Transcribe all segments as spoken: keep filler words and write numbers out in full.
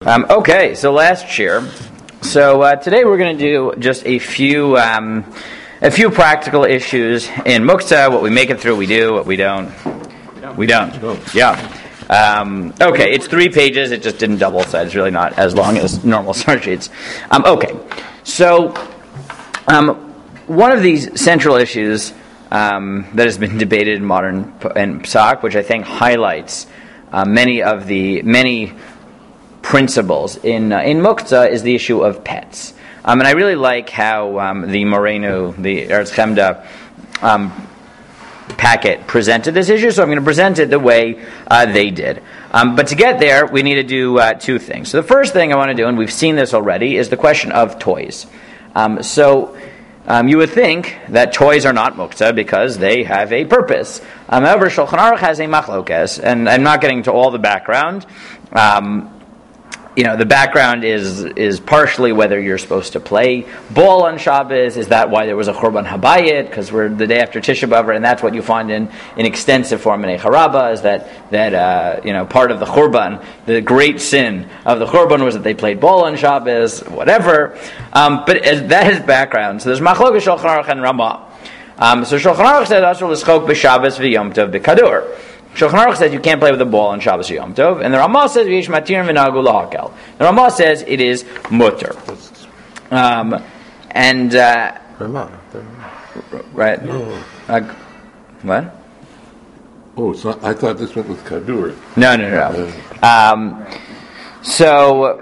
Um, okay, so last shir. So uh, today we're going to do just a few um, a few practical issues in Muktzah. What we make it through, we do. What we don't, we don't. Yeah. Um, okay, it's three pages. It just didn't double sided. It's really not as long as normal start sheets. Um, okay, so um, one of these central issues um, that has been debated in modern in Psak, which I think highlights uh, many of the many principles in uh, in Muktzah, is the issue of pets. Um, and I really like how um, the Moreno, the Eretz Chemda um, packet presented this issue, so I'm going to present it the way uh, they did. Um, but to get there, we need to do uh, two things. So the first thing I want to do, and we've seen this already, is the question of toys. Um, so um, you would think that toys are not Muktzah because they have a purpose. Um, however, Shulchan Aruch has a machlokes, and I'm not getting to all the background. Um, You know, the background is is partially whether you're supposed to play ball on Shabbos. Is that why there was a Churban Habayit? Because we're the day after Tisha B'Av, and that's what you find in, in extensive form in Echaraba, is that, that uh, you know, part of the Churban, the great sin of the Churban was that they played ball on Shabbos, whatever. Um, but as, that is background. So there's Machlokes Shulchan Aruch and Ramah. Um, so Shulchan Aruch says, Asur l'schok b'Shabbos v'Yom Tov b'Kadur. Shulchan Aruch says you can't play with a ball on Shabbos or Yom Tov, and the Ramah says v'yesh matir v'nagu lahakel. The Ramah says it is mutter. Um, and uh, Ramah, right? No. Uh, what? Oh, so I thought this went with Kadur. No, no, no. no. Um, so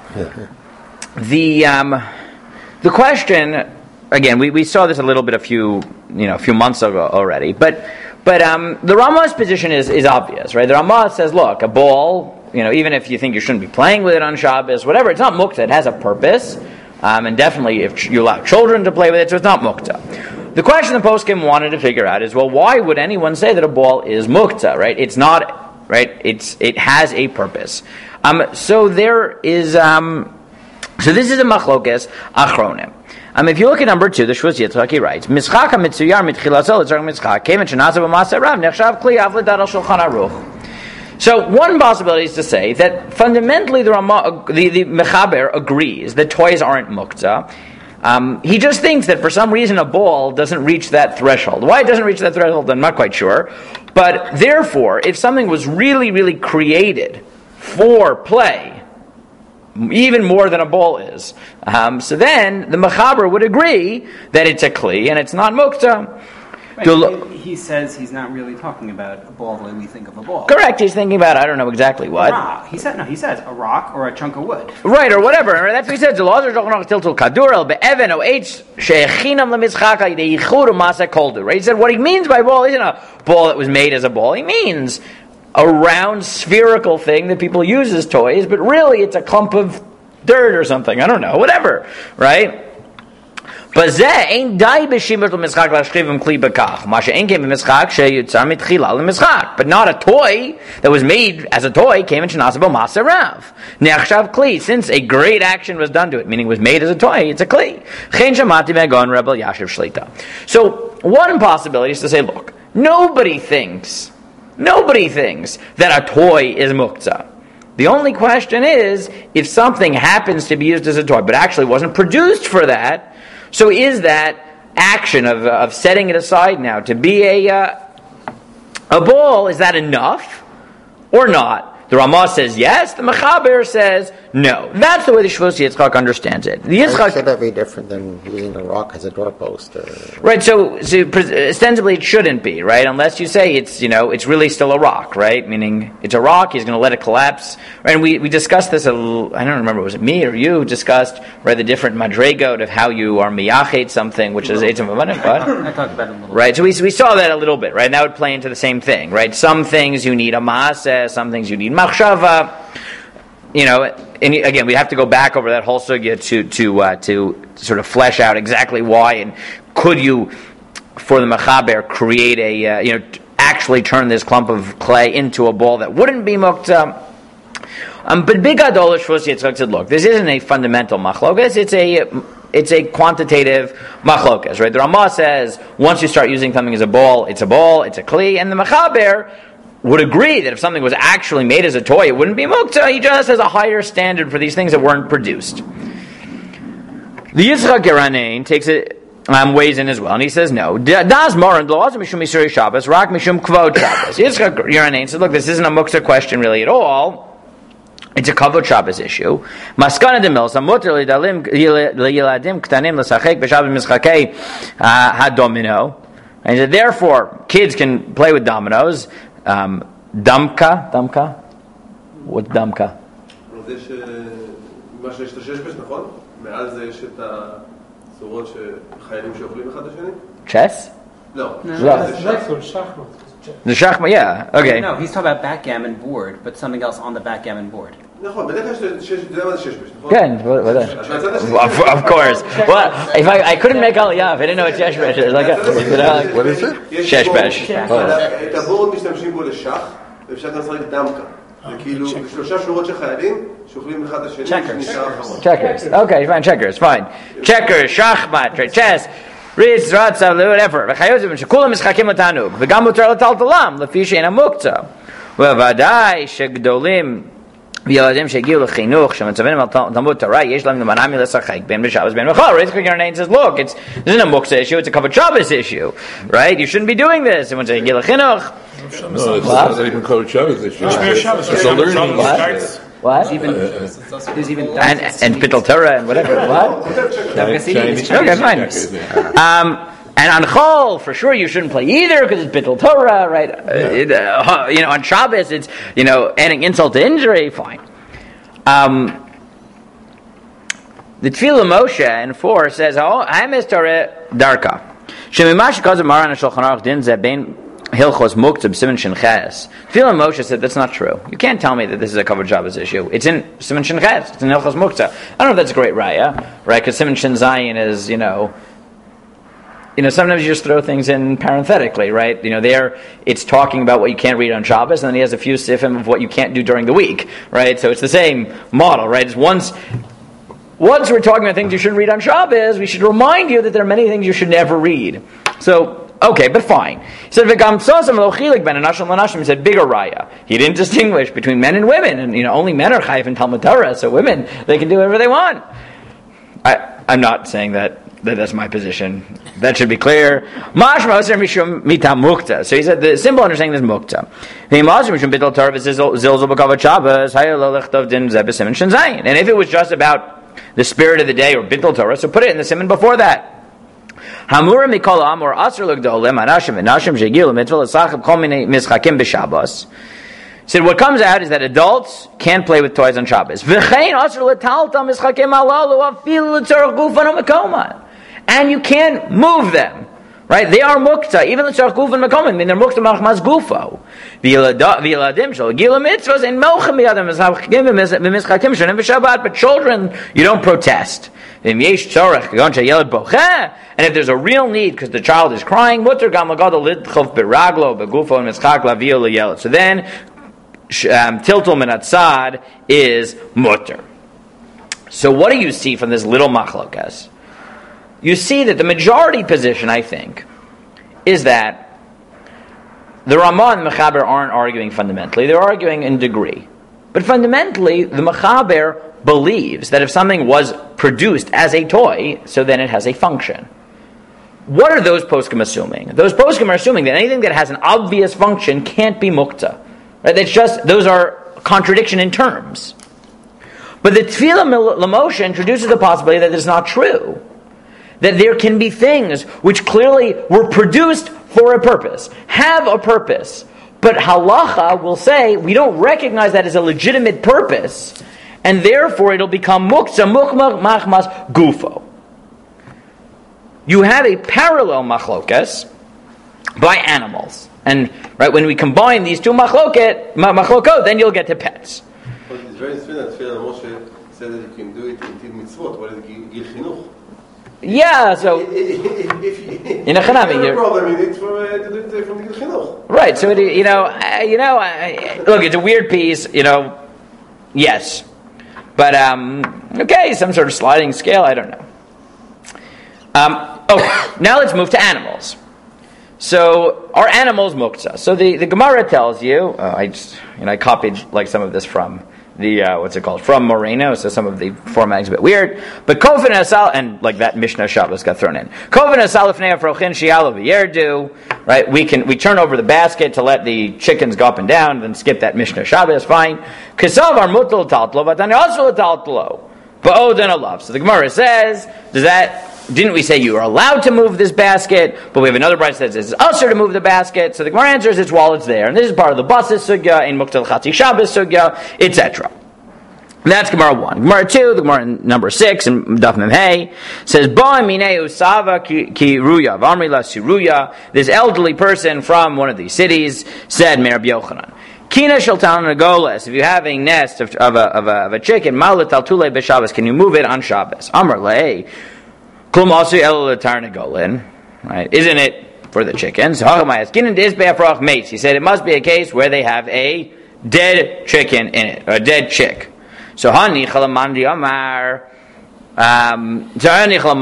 the um, the question again, we, we saw this a little bit a few you know a few months ago already, but. But um, the Ramah's position is, is obvious, right? The Ramah says, look, a ball, you know, even if you think you shouldn't be playing with it on Shabbos, whatever, it's not Muktzah, it has a purpose, um, and definitely if you allow children to play with it, so it's not Muktzah. The question the poskim wanted to figure out is, well, why would anyone say that a ball is Muktzah, right? It's not, right? It's It has a purpose. Um, so there is, um, so this is a machlokes achronim. Um, if you look at number two, the Shvus Yitzchak, he writes, Mischak ha-mitzuyar mitchilaso l'tzarek mischak, kemen shenasav b'maseh rav, nechshav kli av l'dad al Shulchan Aruch. So one possibility is to say that fundamentally the Ramah, the, the Mechaber agrees that toys aren't Muktzah. Um, he just thinks that for some reason a ball doesn't reach that threshold. Why it doesn't reach that threshold, I'm not quite sure. But therefore, if something was really, really created for play, even more than a ball is. Um, so then the Mechaber would agree that it's a Kli and it's not Muktzah. Right, lo- he, he says he's not really talking about a ball the way we think of a ball. Correct, he's thinking about, I don't know exactly what. A rock. He said, no, he says a rock or a chunk of wood. Right, or whatever. That's what he says. Right? He said what he means by ball isn't a ball that was made as a ball. He means a round spherical thing that people use as toys, but really it's a clump of dirt or something. I don't know, whatever, right? But not a toy that was made as a toy came in Shenasabo Maserav. Nechshav Kli, since a great action was done to it, meaning it was made as a toy, it's a Kli. So one possibility is to say, look, nobody thinks Nobody thinks that a toy is Muktzah. The only question is, if something happens to be used as a toy, but actually wasn't produced for that, so is that action of, of setting it aside now to be a, uh, a ball, is that enough or not? The Ramah says yes, the Mechaber says no. That's the way the Shvus Yitzchak understands it. The Yitzchak, should that be different than using a rock as a doorpost? Or... Right, so, so ostensibly it shouldn't be, right? Unless you say it's, you know, it's really still a rock, right? Meaning it's a rock, he's going to let it collapse. Right? And we, we discussed this, a little, I don't remember, was it me or you discussed, right, the different madregot of how you are miyachet something, which is Eitzim V'Manim, what? I talked about it a little right, bit. so we, we saw that a little bit, right? And that would play into the same thing, right? Some things you need a maaseh, some things you need machshava. You know, and again, we have to go back over that whole sugya to to uh, to sort of flesh out exactly why, and could you, for the Mechaber, create a uh, you know actually turn this clump of clay into a ball that wouldn't be Muktzah. Um, but Big Gadol Shvus Yitzchak said, look, this isn't a fundamental machlokas; it's a it's a quantitative machlokas, right? The Ramah says once you start using something as a ball, it's a ball, it's a kli, and the Mechaber would agree that if something was actually made as a toy, it wouldn't be muktzah. He just has a higher standard for these things that weren't produced. The Yitzchak Yeranein takes it, um, weighs in as well, and he says no. Das moran lo azim mishum isuri Shabbos, rak mishum kvod Shabbos. Yitzchak Yeranein says, look, this isn't a muktzah question really at all. It's a kavod Shabbos issue. Maskana de milsa muter lidalim liyiladim ktanim l'sachek b'Shabbos mischakei hadomino. And he said, therefore, kids can play with dominoes. Um, damka, damka, what's damka? זה שמה שיש את הששבש, נכון? מעל זה יש את הצורות שחיילים שאוכלים אחד לשני? Chess? לא. The shachma, yeah. Okay. No, he's talking about backgammon board, but something else on the backgammon board. נכון, בדרך כלל אתה יודע מה זה ששבש, נכון? Good. What, what, of, of course. Well, if I, I couldn't make aliyah, if I didn't know what sheshbesh is. Like, you know, like, What is it? sheshbesh. את הבורד משתמשים בו לשח, ואפשר גם לשחק דמקה. זה כאילו שלושה שורות של חיילים שאוכלים אחד לשני, שנשאר אחרון. Checkers. Okay, fine. Checkers. Fine. Checkers, shachmat, chess, ritz, ratzav, whatever. וחייבים שכולם משחקים לתענוג, וגם מותר לטלטלם, לפי שאין המוקצה. ובוודאי שגדולים וילדים שהגיעו לחינוך, שמצווים על תלמוד תורה, יש להם למנע מלשחק בין בשבס בין בחול. Yitzchak Yeranein says, look, it's, this isn't a muktzah issue, it's a kavod Shabbos issue, right? You shouldn't be doing this. And when they get לחינוך, No, it's not even called Shabbos. It's a learning. what? What? There's even, there's even And, and Bittul Torah and whatever. What? Okay, fine. Um, and on Chol, for sure, you shouldn't play either because it's Bittul Torah, right? Uh, it, uh, you know, on Shabbos, it's, you know, adding insult to injury. Fine. Um, the Tefillah Moshe in four says, "Oh, I miss Torah darka." Shemimash kazam maran shulchan aruch din ze bein hilchos muktzah b'siman shinches. Tefillah Moshe said that's not true. You can't tell me that this is a kavod Shabbos issue. It's in siman shinches. It's in hilchos muktzah. I don't know if that's a great raya, right? Because siman shin zayin is, you know. You know, sometimes you just throw things in parenthetically, right? You know, there it's talking about what you can't read on Shabbos, and then he has a few sifim of what you can't do during the week, right? So it's the same model, right? It's once, once we're talking about things you shouldn't read on Shabbos, we should remind you that there are many things you should never read. So, okay, but fine. He said, "V'gam tzosam lo chilik ben anashim lanashim." He said, bigger raya. He didn't distinguish between men and women, and you know, only men are chayiv in Talmud Torah, so women, they can do whatever they want. I, I'm not saying that. That that's my position. That should be clear. So he said the simple understanding is mukta. And if it was just about the spirit of the day or bittul Torah, so put it in the simon before that. Said what comes out is that adults can't play with toys on Shabbos. And you can't move them, right? They are mukta, even the tzarech gufan makom. I mean, they're mukta machmas gufo. V'yeladim shel gila mitzvos and mochem b'yadam v'mischakim shonim v'shabbat. But children, you don't protest. And if there's a real need because the child is crying, mutter gam l'gadol lidchov b'raglo b'gufo and mischak lavio l'yelad. So then, um, tiltul min atzad is mutter. So what do you see from this little machlokas? You see that the majority position, I think, is that the Ramah and the Mechaber aren't arguing fundamentally. They're arguing in degree. But fundamentally, the Mechaber believes that if something was produced as a toy, so then it has a function. What are those poskim assuming? Those poskim are assuming that anything that has an obvious function can't be mukta. Right? That's just, those are contradiction in terms. But the Tefillah L'Moshe introduces the possibility that it's not true. That there can be things which clearly were produced for a purpose, have a purpose, but halacha will say we don't recognize that as a legitimate purpose, and therefore it'll become muktzah mukmah machmas gufo. You have a parallel machlokas by animals, and right when we combine these two machloket machlokot, then you'll get to pets. But it's very interesting that Moshe said that you can do it in mitzvot. What is gil chinuch? Yeah, so if, if, if, in a chanami, no problem in it for, uh, to do it from the chinuch. Right. So it, you know, uh, you know, uh, look, it's a weird piece. You know, yes, but um, okay, some sort of sliding scale. I don't know. Um, oh, now let's move to animals. So are animals muktzah? So the, the Gemara tells you, uh, I just, you know, I copied like some of this from the, uh, what's it called, from Moreno, so some of the formatting's a bit weird, but Kovin Asal, and like that Mishnah Shabbos got thrown in. Kovin Asal Lefnei Afrochin Shialo V'Yerdu, right, we can, we turn over the basket to let the chickens go up and down, then skip that Mishnah Shabbos, fine. Kisav are mutal taltlo, but then also taltlo, but oh, then a love. So the Gemara says, does that, didn't we say you are allowed to move this basket? But we have another bride that says it's usher to move the basket. So the Gemara answers it's while it's there. And this is part of the Basis Sugya, in Muktzah L'Chatzi Shabbos Sugya, et cetera. That's Gemara one. Gemara two, the Gemara number six, in Daf Mem Hey, says, Ba minei usava ki ruya, v'amri la siruya. This elderly person from one of these cities said, Meir Rabbi Yochanan, Kina shaltan nagoles. If you have a nest of, of, a, of, a, of a chicken, malat taltule b'Shabbos, can you move it on Shabbos? Amar lei. Right? Isn't it for the chickens? He said it must be a case where they have a dead chicken in it, or a dead chick. So Hani Chalamandi Amar um so this whole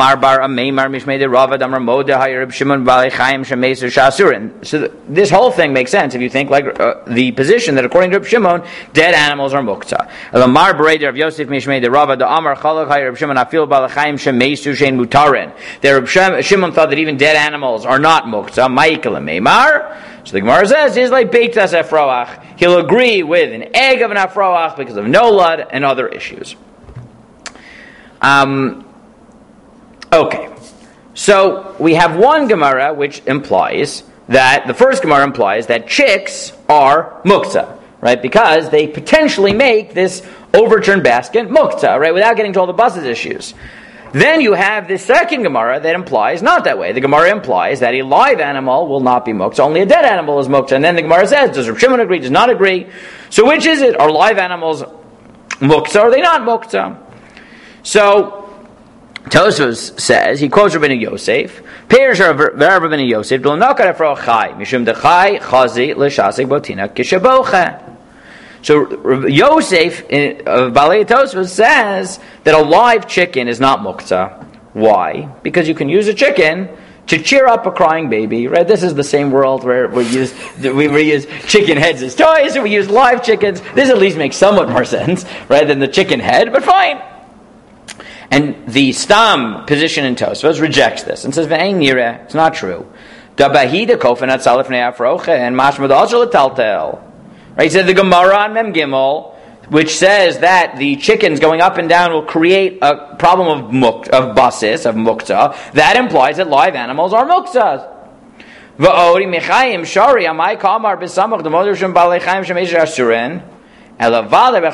thing makes sense if you think like uh, the position that according to Reb Shimon, dead animals are muktzah. Lamar Bereder of Yosef Mishmei the Rava the Amar Chalach Reb Shimon Afil Balachayim Shemeisu Shein Mutarin. There Reb Shimon thought that even dead animals are not muktzah. Ma'ikal Meimar. So the Gemara says is like Beitas Afroach. He'll agree with an egg of an Afroach because of nolad and other issues. Um, okay, so we have one Gemara which implies that, the first Gemara implies that chicks are muktzah, right? Because they potentially make this overturned basket muktzah, right? Without getting to all the buses issues. Then you have this second Gemara that implies not that way. The Gemara implies that a live animal will not be muktzah, only a dead animal is muktzah. And then the Gemara says, does Reb Shimon agree, does not agree? So which is it? Are live animals muktzah or are they not muktzah? So, Tosfos says, he quotes Rabbeinu Yosef, Perish Rabbeinu Yosef, B'lo nokar afro chai, mishum dechai chazi l'shasik botina kishabocha. So, Yosef, of Balei Tosfos, says that a live chicken is not muktzah. Why? Because you can use a chicken to cheer up a crying baby, right? This is the same world where we use we, we use chicken heads as toys, and we use live chickens. This at least makes somewhat more sense, right, than the chicken head, but fine. And the Stam position in Tosfos rejects this and says, "V'ein nireh, it's not true." Dabahida kofen atzalef ne'afroche and mashmad also l'taltel. Right? He said the Gemara on Mem Gimel, which says that the chickens going up and down will create a problem of muk of basis of muktzah. That implies that live animals are muktzahs. V'ori mechayim shari amai kamar b'samach demoder shem balei chayim shemesh asuren. He says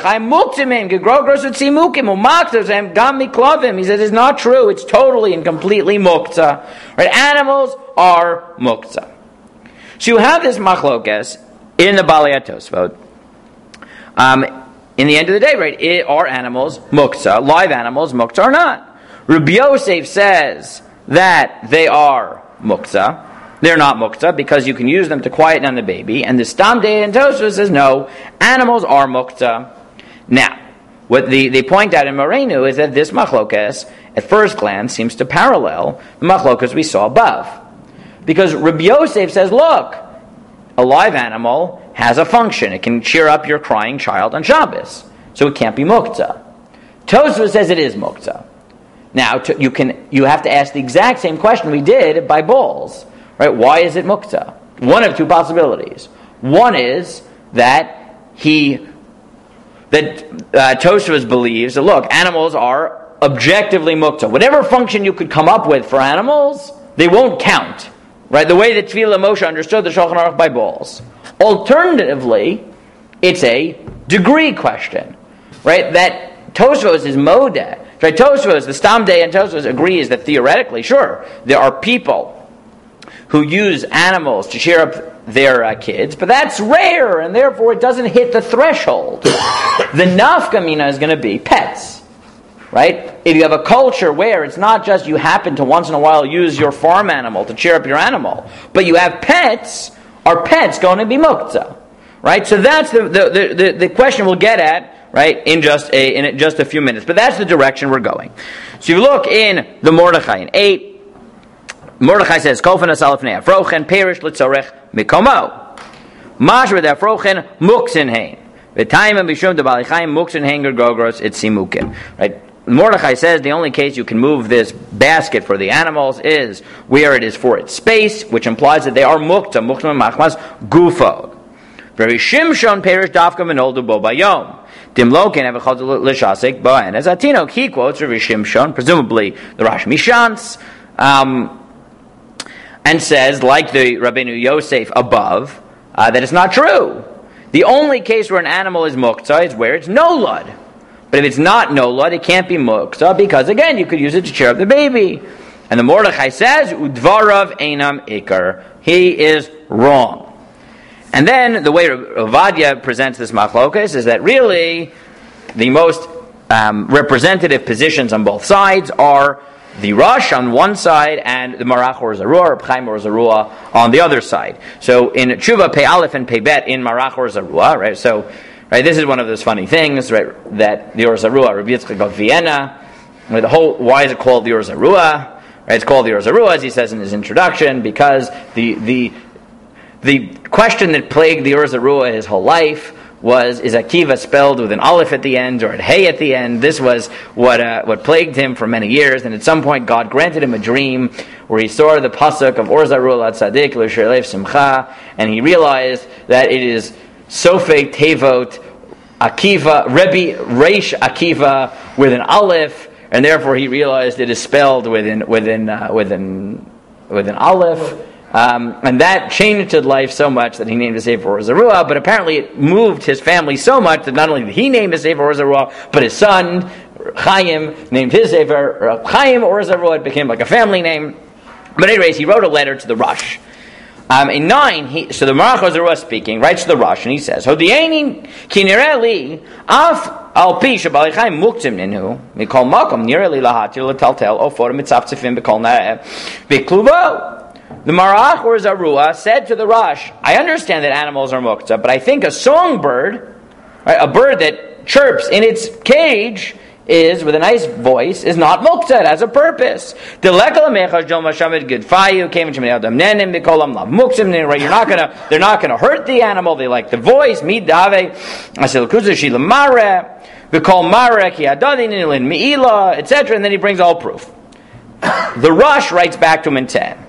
it's not true. It's totally and completely muktzah. Right? Animals are muktzah. So you have this machlokes in the Balei Tosfot. Um, in the end of the day, right? It, are animals muktzah? Live animals muktzah or not? Rabbi Yosef says that they are muktzah. They're not muktzah because you can use them to quiet down the baby. And the Stam Dei and Tosfos says no, animals are muktzah. Now, what the, they point out in Moreno is that this machlokes, at first glance, seems to parallel the machlokes we saw above. Because Rabbi Yosef says, look, a live animal has a function. It can cheer up your crying child on Shabbos. So it can't be muktzah. Tosfos says it is muktzah. Now, to, you can you have to ask the exact same question we did by bulls. Right? Why is it muktzah? One of two possibilities. One is that he, that uh, Tosfos believes that look, animals are objectively muktzah. Whatever function you could come up with for animals, they won't count. Right? The way that Tefillah Moshe understood the Shulchan Aruch by bulls. Alternatively, it's a degree question. Right? That Tosfos is modeh. Right? Tosfos, the Stam Dei and Tosfos agrees that theoretically, sure, there are people who use animals to cheer up their uh, kids, but that's rare, and therefore it doesn't hit the threshold. The nafkamina is going to be pets, right? If you have a culture where it's not just you happen to once in a while use your farm animal to cheer up your animal, but you have pets, are pets going to be muktzah, right? So that's the the, the, the question we'll get at, right, in just a in just a few minutes. But that's the direction we're going. So you look in the Mordechai in eight. Mordechai says, Kofan asalaf nea, frochen perish litzorech mikomo. Mashra da frochen muksin hein. The time and bishum de balichayim muksin hanger gogros it's simukim. Right? Mordechai says the only case you can move this basket for the animals is where it is for its space, which implies that they are mukta, mukta machmas gufo. Very shimshon perish dafka menoldu bo bayom. Dimlokin have a chazal l'shasik bo, and as Atinok he quotes Rav Shimshon, presumably the Rosh Mishans, um, and says, like the Rabbeinu Yosef above, uh, that it's not true. The only case where an animal is mukta is where it's nolad. But if it's not nolad, it can't be mukta, because again, you could use it to cheer up the baby. And the Mordechai says, Udvarav einam ikar. He is wrong. And then the way Ovadia presents this machlokas is that really the most um, representative positions on both sides are the Rosh on one side and the Marach or Zarua, or Chaim or Zarua on the other side. So in Tshuva Pei Aleph and Pei Bet in Marach or Zarua, right? So, right, this is one of those funny things, right? That the Or Zarua, Rabbi Yitzchak of Vienna, right, the whole why is it called the Or Zarua? Right, it's called the Or Zarua, as he says in his introduction, because the the the question that plagued the Or Zarua his whole life was, is Akiva spelled with an aleph at the end or a hey at the end? This was what uh, what plagued him for many years, and at some point God granted him a dream where he saw the pasuk of Or Zarua la tzadik l'sherlev simcha, and he realized that it is Sofei Tevot Akiva, Rebbe Reish Akiva with an aleph, and therefore he realized it is spelled with an, with an, uh, with an, with an aleph. Um, and that changed his life so much that he named his Sefer Or Zarua, but apparently it moved his family so much that not only did he name his Sefer Or Zarua, but his son, Chaim, named his Sefer Chaim Or Zarua. It became like a family name. But anyways, he wrote a letter to the Rosh. Um, in nine, he, so the Marach Or Zarua speaking, writes to the Rosh, and he says, Hodieni ki nireh li af al pi shebali chaim muktzim ninhu mikol makom nireh li lahatir letaltel ofor mitzaftzifim bekol nareh bikluvo. The Marach or Zarua said to the Rosh, I understand that animals are muktzah, but I think a songbird, right, a bird that chirps in its cage, is, with a nice voice, is not muktzah. It has a purpose. You're not gonna, they're not gonna hurt the animal. They like the voice. et cetera. And then he brings all proof. The Rosh writes back to him in ten.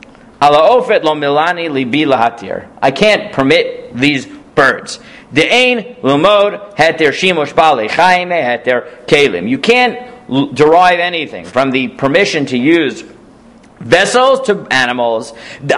I can't permit these birds. You can't derive anything from the permission to use vessels to animals.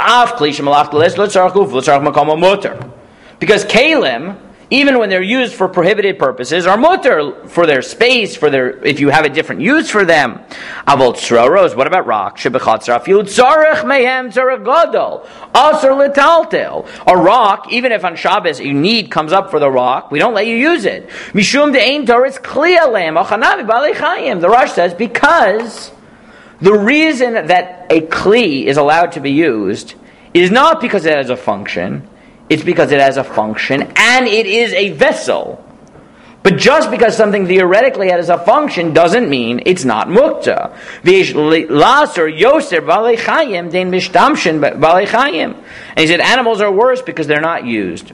Because kalim, even when they're used for prohibited purposes, are mutter for their space, for their, if you have a different use for them. Avol tzroros, what about rock? Shebechatzra field tzarech mehem tzarech gadol asur letaltel. A rock, even if on Shabbos a need comes up for the rock, we don't let you use it. Mishum de'ein toris kli alem achanavi balei chayim. The Rosh says because the reason that a kli is allowed to be used is not because it has a function. It's because it has a function, and it is a vessel. But just because something theoretically has a function doesn't mean it's not mukta. And he said animals are worse because they're not used.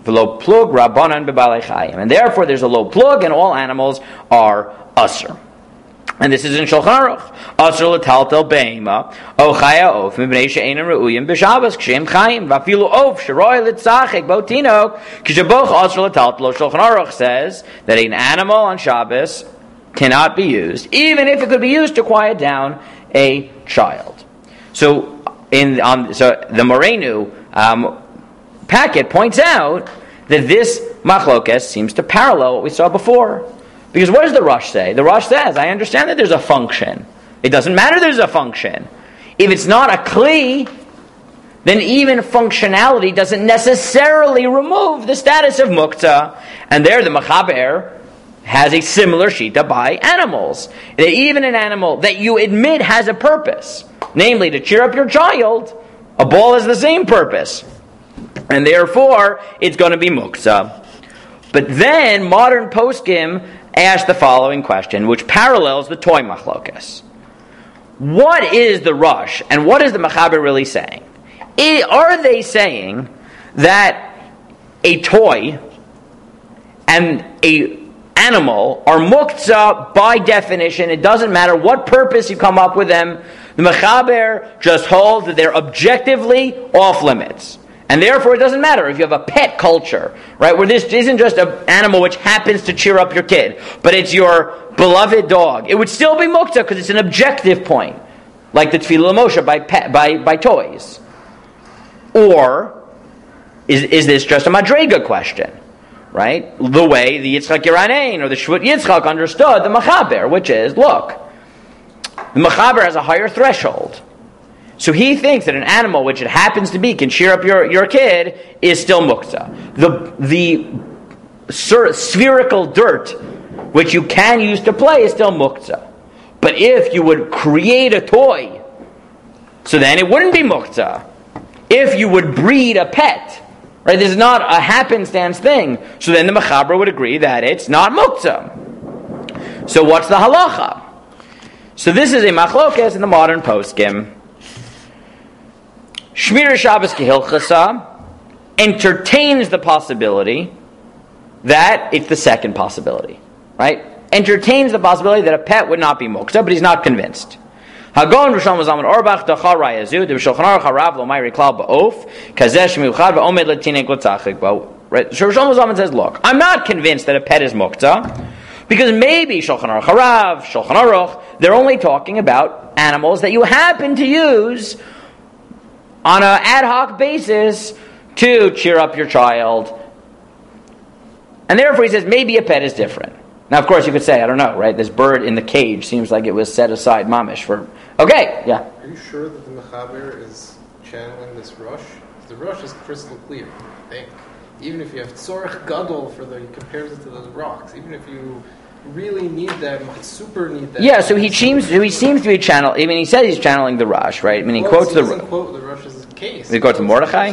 And therefore there's a low plug, and all animals are usr. And this is in Shulchan Aruch. Asur l'taltel be'ema, o chaya of, mibnei she'enim re'uyim b'Shabbos, k'shem chayim, v'afilu of, she'roi l'tzachek, bo tinok, k'sheboch asur l'taltel. Shulchan Aruch says that an animal on Shabbos cannot be used, even if it could be used to quiet down a child. So, in um, so the Morenu um, packet points out that this machlokes seems to parallel what we saw before. Because what does the Rosh say? The Rosh says, I understand that there's a function. It doesn't matter there's a function. If it's not a kli, then even functionality doesn't necessarily remove the status of mukta. And there the Machaber has a similar shita by animals. That even an animal that you admit has a purpose, namely to cheer up your child, a ball has the same purpose. And therefore, it's going to be mukta. But then modern poskim asked the following question, which parallels the toy machlokas. what is the rush and what is the Mechaber really saying? I, are they saying that a toy and a animal are muktzah by definition? It doesn't matter what purpose you come up with them. The Mechaber just holds that they're objectively off limits. And therefore it doesn't matter if you have a pet culture, right, where this isn't just an animal which happens to cheer up your kid, but it's your beloved dog. It would still be muktzah because it's an objective point, like the Tefillah Moshe by, pet, by, by toys. Or is, is this just a Madrega question? Right? The way the Yitzchak Yeranein or the Shvut Yitzchak understood the Mechaber, which is, look, the Mechaber has a higher threshold. So he thinks that an animal, which it happens to be, can cheer up your, your kid, is still muktzah. The, the spherical dirt, which you can use to play, is still muktzah. But if you would create a toy, so then it wouldn't be muktzah. If you would breed a pet, right, this is not a happenstance thing, so then the Mechaber would agree that it's not muktzah. So what's the halacha? So this is a machlokes in the modern poskim. Shmir Shabbos Kehilchasa entertains the possibility that it's the second possibility, right? Entertains the possibility that a pet would not be muktzah, but he's not convinced. Hagon Rishon Zaman Orbach Dachar Rayazu, the Shulchan Aruch Harav Lomay Riklal Ba'of, Kazesh Miuchad Va'omed Latinek L'Tzachik. Right? Rishon Zaman says, look, I'm not convinced that a pet is muktzah, because maybe Shulchan Aruch Harav, Shulchan Aruch, they're only talking about animals that you happen to use on an ad hoc basis to cheer up your child. And therefore he says maybe a pet is different. Now of course you could say, I don't know, right? This bird in the cage seems like it was set aside mamish for... Okay, yeah. Are you sure that the Mechaber is channeling this rush? The rush is crystal clear, I think. Even if you have tzorech gadol for the... He compares it to those rocks. Even if you really need that, super need that... Yeah, so he seems, he seems to be channeling... I mean, he says he's channeling the rush, right? I mean, he well, quotes he the... doesn't quote the rush's case. He quotes Mordechai?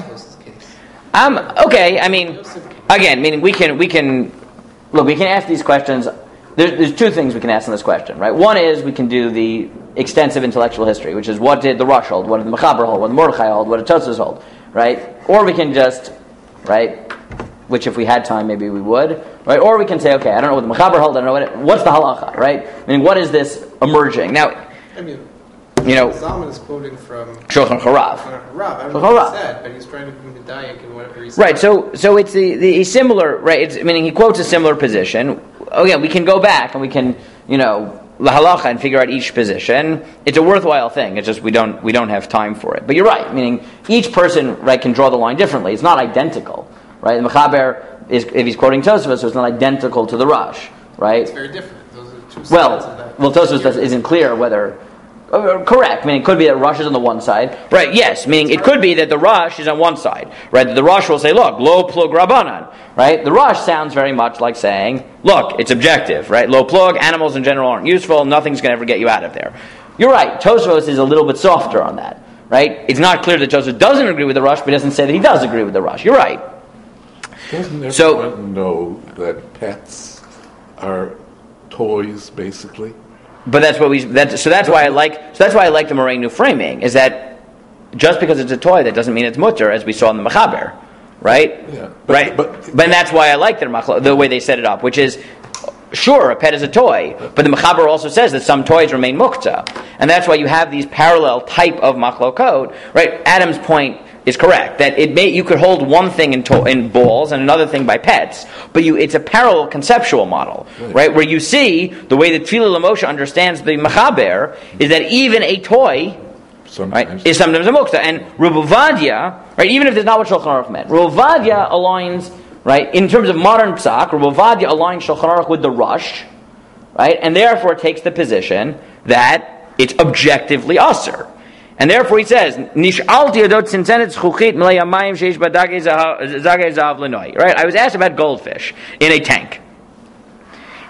Um, okay, I mean, again, meaning we can, we can, look, we can ask these questions. There's, there's two things we can ask in this question, right? One is we can do the extensive intellectual history, which is what did the Rush hold, what did the Mechaber hold, what did Mordechai hold, what did Tosfos hold, right? Or we can just, right, which if we had time maybe we would, right? Or we can say, okay, I don't know what the Mechaber hold, I don't know what it, what's the halacha, right? I mean, what is this emerging? Now, I mean, you know, Zalman is quoting from Shulchan Harav. Harav. I don't Shulchan know what Harav. he said, but he's trying to be medayik in whatever he said. Right, so so it's the, the similar, right, it's, meaning he quotes a similar position. Oh yeah, we can go back and we can, you know, la halacha and figure out each position. It's a worthwhile thing, it's just we don't we don't have time for it. But you're right, meaning each person, right, can draw the line differently. It's not identical, right? The Mechaber, is, if he's quoting Tosfos, so it's not identical to the Rush, right? It's very different. Those are two sides well, of that. Well, Tosfos does, isn't clear whether... Uh, correct, meaning it could be that Rush is on the one side. Right, yes, meaning it could be that the Rush is on one side. Right, that the Rush will say, look, lo plug Rabbanan. Right, the Rush sounds very much like saying, look, it's objective. Right, lo plug, animals in general aren't useful, nothing's going to ever get you out of there. You're right, Tosfos is a little bit softer on that. Right, it's not clear that Tosfos doesn't agree with the Rush, but doesn't say that he does agree with the Rush. You're right. Doesn't everyone So- know that pets are toys, basically? But that's what we. That, so that's why I like. So that's why I like the Morenu framing. Is that just because it's a toy, that doesn't mean it's mutter, as we saw in the Mechaber, right? Yeah, but- right. but- But, that's why I like the machlo- the way they set it up, which is sure a pet is a toy, but the Mechaber also says that some toys remain muktzah, and that's why you have these parallel type of machlokot, right? Adam's point is correct that it may you could hold one thing in, to- in balls and another thing by pets, but you it's a parallel conceptual model, right? right? Where you see the way that Tefillah L'Moshe understands the Mechaber is that even a toy, Sometimes. right, is sometimes a muktzah, and Reb Ovadia, right? Even if there's not what Shulchan Aruch meant, Reb Ovadia aligns, right, in terms of modern psak, Reb Ovadia aligns Shulchan Aruch with the Rush, right, and therefore takes the position that it's objectively usher. And therefore he says, Nish'alti adot tzintzenet zchuchit milei hamayim sheish ba dagei zahav lenoi. Right? I was asked about goldfish in a tank.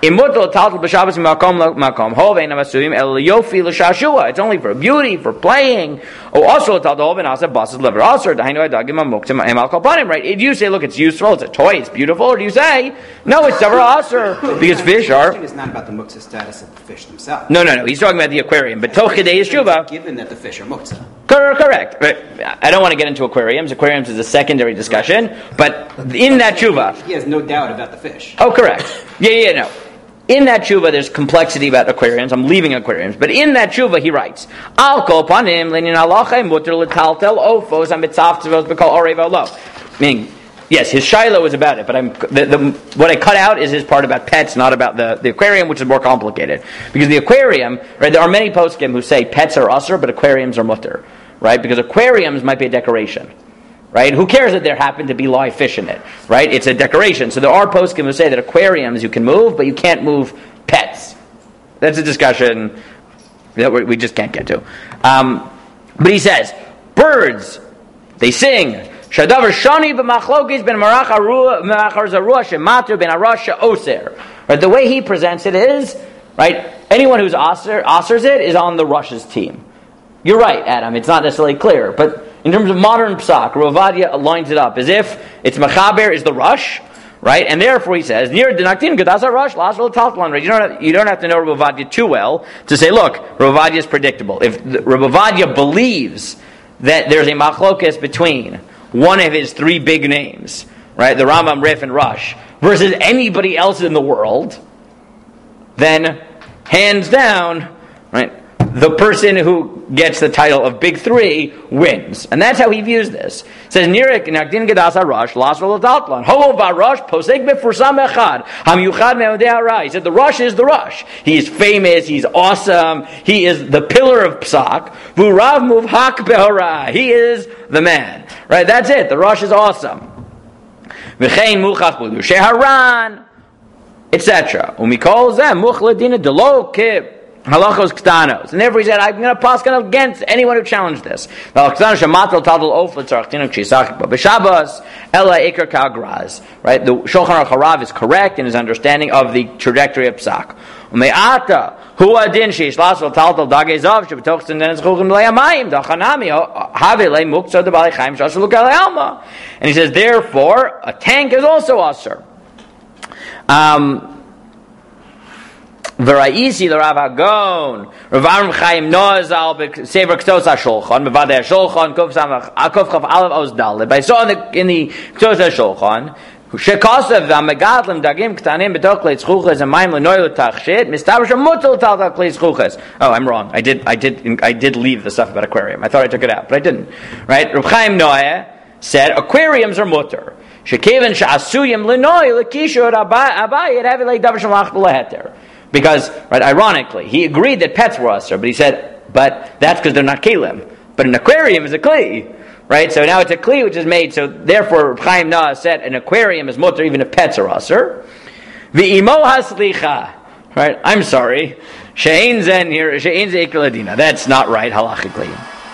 It's only for beauty, for playing. Right? If you say, look, it's useful, it's a toy, it's beautiful, or do you say, no, it's davar aser because fish are. It's not about the muktzah status of the fish themselves. No, no, no. He's talking about the aquarium. But toch kedei yeshuva. Given that the fish are muktzah. Correct. I don't want to get into aquariums. Aquariums is a secondary discussion. But in that tshuva, He has no doubt about the fish. oh, correct. Yeah, yeah, no. In that tshuva, there's complexity about aquariums. I'm leaving aquariums. But in that tshuva, he writes, Al kol panim lenin alachay muter letaltel ofos amitzavtzvos b'kol orev olo. Meaning, yes, his shiloh is about it, but I'm the, the, what I cut out is his part about pets, not about the, the aquarium, which is more complicated. Because the aquarium, right, there are many poskim who say pets are usher, but aquariums are mutter, right? Because aquariums might be a decoration, right? Who cares that there happen to be live fish in it, right? It's a decoration. So there are poskim who say that aquariums you can move, but you can't move pets. That's a discussion that we just can't get to. Um, but he says, birds, they sing. Shadavar shani b'machlokis ben marach marachar zarua shematu ben arasha oser. Right, the way he presents it is, right, anyone who's oser, osers it is on the Rush's team. You're right, Adam, it's not necessarily clear, but in terms of modern psak, Rav Ovadia lines it up as if it's Mechaber is the Rush, right, and therefore he says, near Dinaktin Gadasa Rush, Lazar Taltlan. You don't have, you don't have to know Rav Ovadia too well to say, look, Rav Ovadia is predictable. If Rav Ovadia believes that there's a machlokes between one of his three big names, right, the Rambam, Rif, and Rush, versus anybody else in the world, then, hands down, right, the person who gets the title of Big Three wins. And that's how he views this. It says, Nirik Nakdin Gadasa Rush, Lasra Ladatlan, Ho Varush, Poseg Befusam Echad, Ham Yuchad Meodea Rai. He said, the Rush is the Rush. He's famous, he's awesome, he is the pillar of Psak. Vurav Muvhak Behorai. He is the man. Right, that's it. The Rush is awesome. V'chein Muchach Budu Sheharan, et cetera. Umikol Zem Muchladina Delo Kib. Halachos ktanos, and therefore he said, "I'm going to pass against anyone who challenged this." Right, the Shulchan Aruch Harav is correct in his understanding of the trajectory of psak. And he says, therefore, a tank is also asur. Um, V'ra'isi l'Rav Hagon, Rav Aram Chaim Noazal b'Sefer Ktos HaShulchan, b'Vadei HaShulchan, Kuf Chav Aleph Oz Dalet. But I saw in the, in the Ktos HaShulchan, Shekosav v'Megadlim Dagim Ktanim b'Tok Leitzchuches and Maim L'Noy L'Tachshit, Mistaber Shemutel Taltak Leitzchuches. Oh, I'm wrong. I did, I did, I did leave the stuff about aquarium. I thought I took it out, but I didn't. Right? Rav Chaim Noah said aquariums are mutter. Shekeven she'asuyim l'Noy l'Kishur Abayit Havi Le'Davar Shalach B'Leheter. Because, right, ironically, he agreed that pets were usher, but he said, but that's because they're not kelim. But an aquarium is a kli, right? So now it's a kli which is made, so therefore Chaim Noah said an aquarium is mutter even if pets are usher. V'imo haslicha, right? I'm sorry. She'ein zen here, she'ein ze ikladina. That's not right, halachically.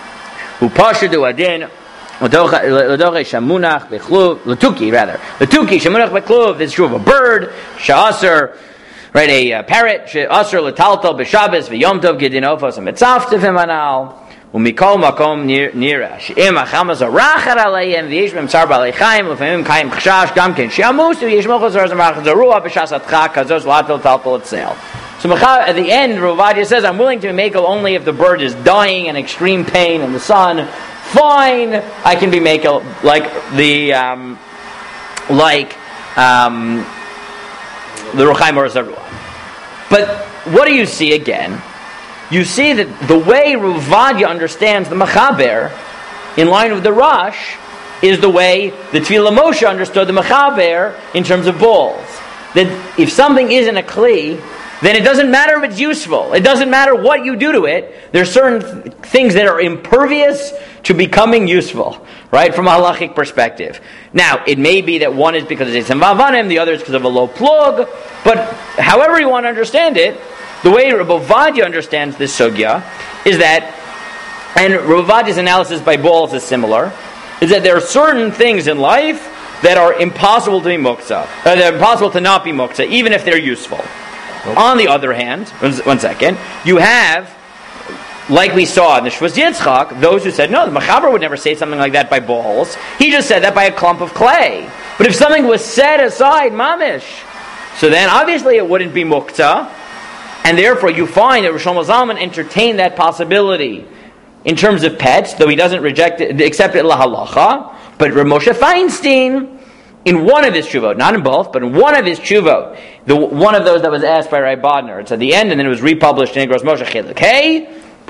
Upashadu adin, l'doche shamunach b'chluv, l'tuki rather. L'tuki shamunach b'chluv, this is true of a bird, sha'asr, right, a uh, parrot, asr l'taltal b'shabes v'yom tov gedin ofos ha'metzavtiv himanal u'mikol makom nira she'im ha'chamas ha'rachar aleihem v'yesh b'mtzar b'alechaim l'famim kaim chashash gam ken she'amusu v'yesh mochos ha'razam rachar zarua b'shas atcha kazos l'tal taltal etzel. So at the end, Rav Ovadia says, I'm willing to be makel only if the bird is dying in extreme pain in the sun. Fine, I can be makel like the, um, like, um, the Ruchaim or Zarua. But what do you see again? You see that the way Rav Ovadia understands the Mechaber, in line with the Rush, is the way the Tefillah Moshe understood the Mechaber in terms of balls. That if something isn't a Kli, then it doesn't matter if it's useful. It doesn't matter what you do to it. There's certain th- things that are impervious to becoming useful, right, from a halachic perspective. Now, it may be that one is because it's a mavanim, the other is because of a low plug, but however you want to understand it, the way Rav Ovadia understands this sugya is that, and Rav Ovadia's analysis by balls is similar, is that there are certain things in life that are impossible to be muktzah, uh, they're impossible to not be muktzah, even if they're useful. On the other hand, one, one second, you have, like we saw in the Shvus Yitzchak, those who said, no, the Mechaber would never say something like that by balls. He just said that by a clump of clay. But if something was set aside, mamish, so then obviously it wouldn't be mukta, and therefore you find that Rosh Zalman entertained that possibility in terms of pets, though he doesn't reject it, accept it la halacha. But Rav Moshe Feinstein, in one of his tshuvot, not in both, but in one of his tshuvot, the one of those that was asked by Rai Bodner, it's at the end, and then it was republished in Igros Moshe Chiluk Hey,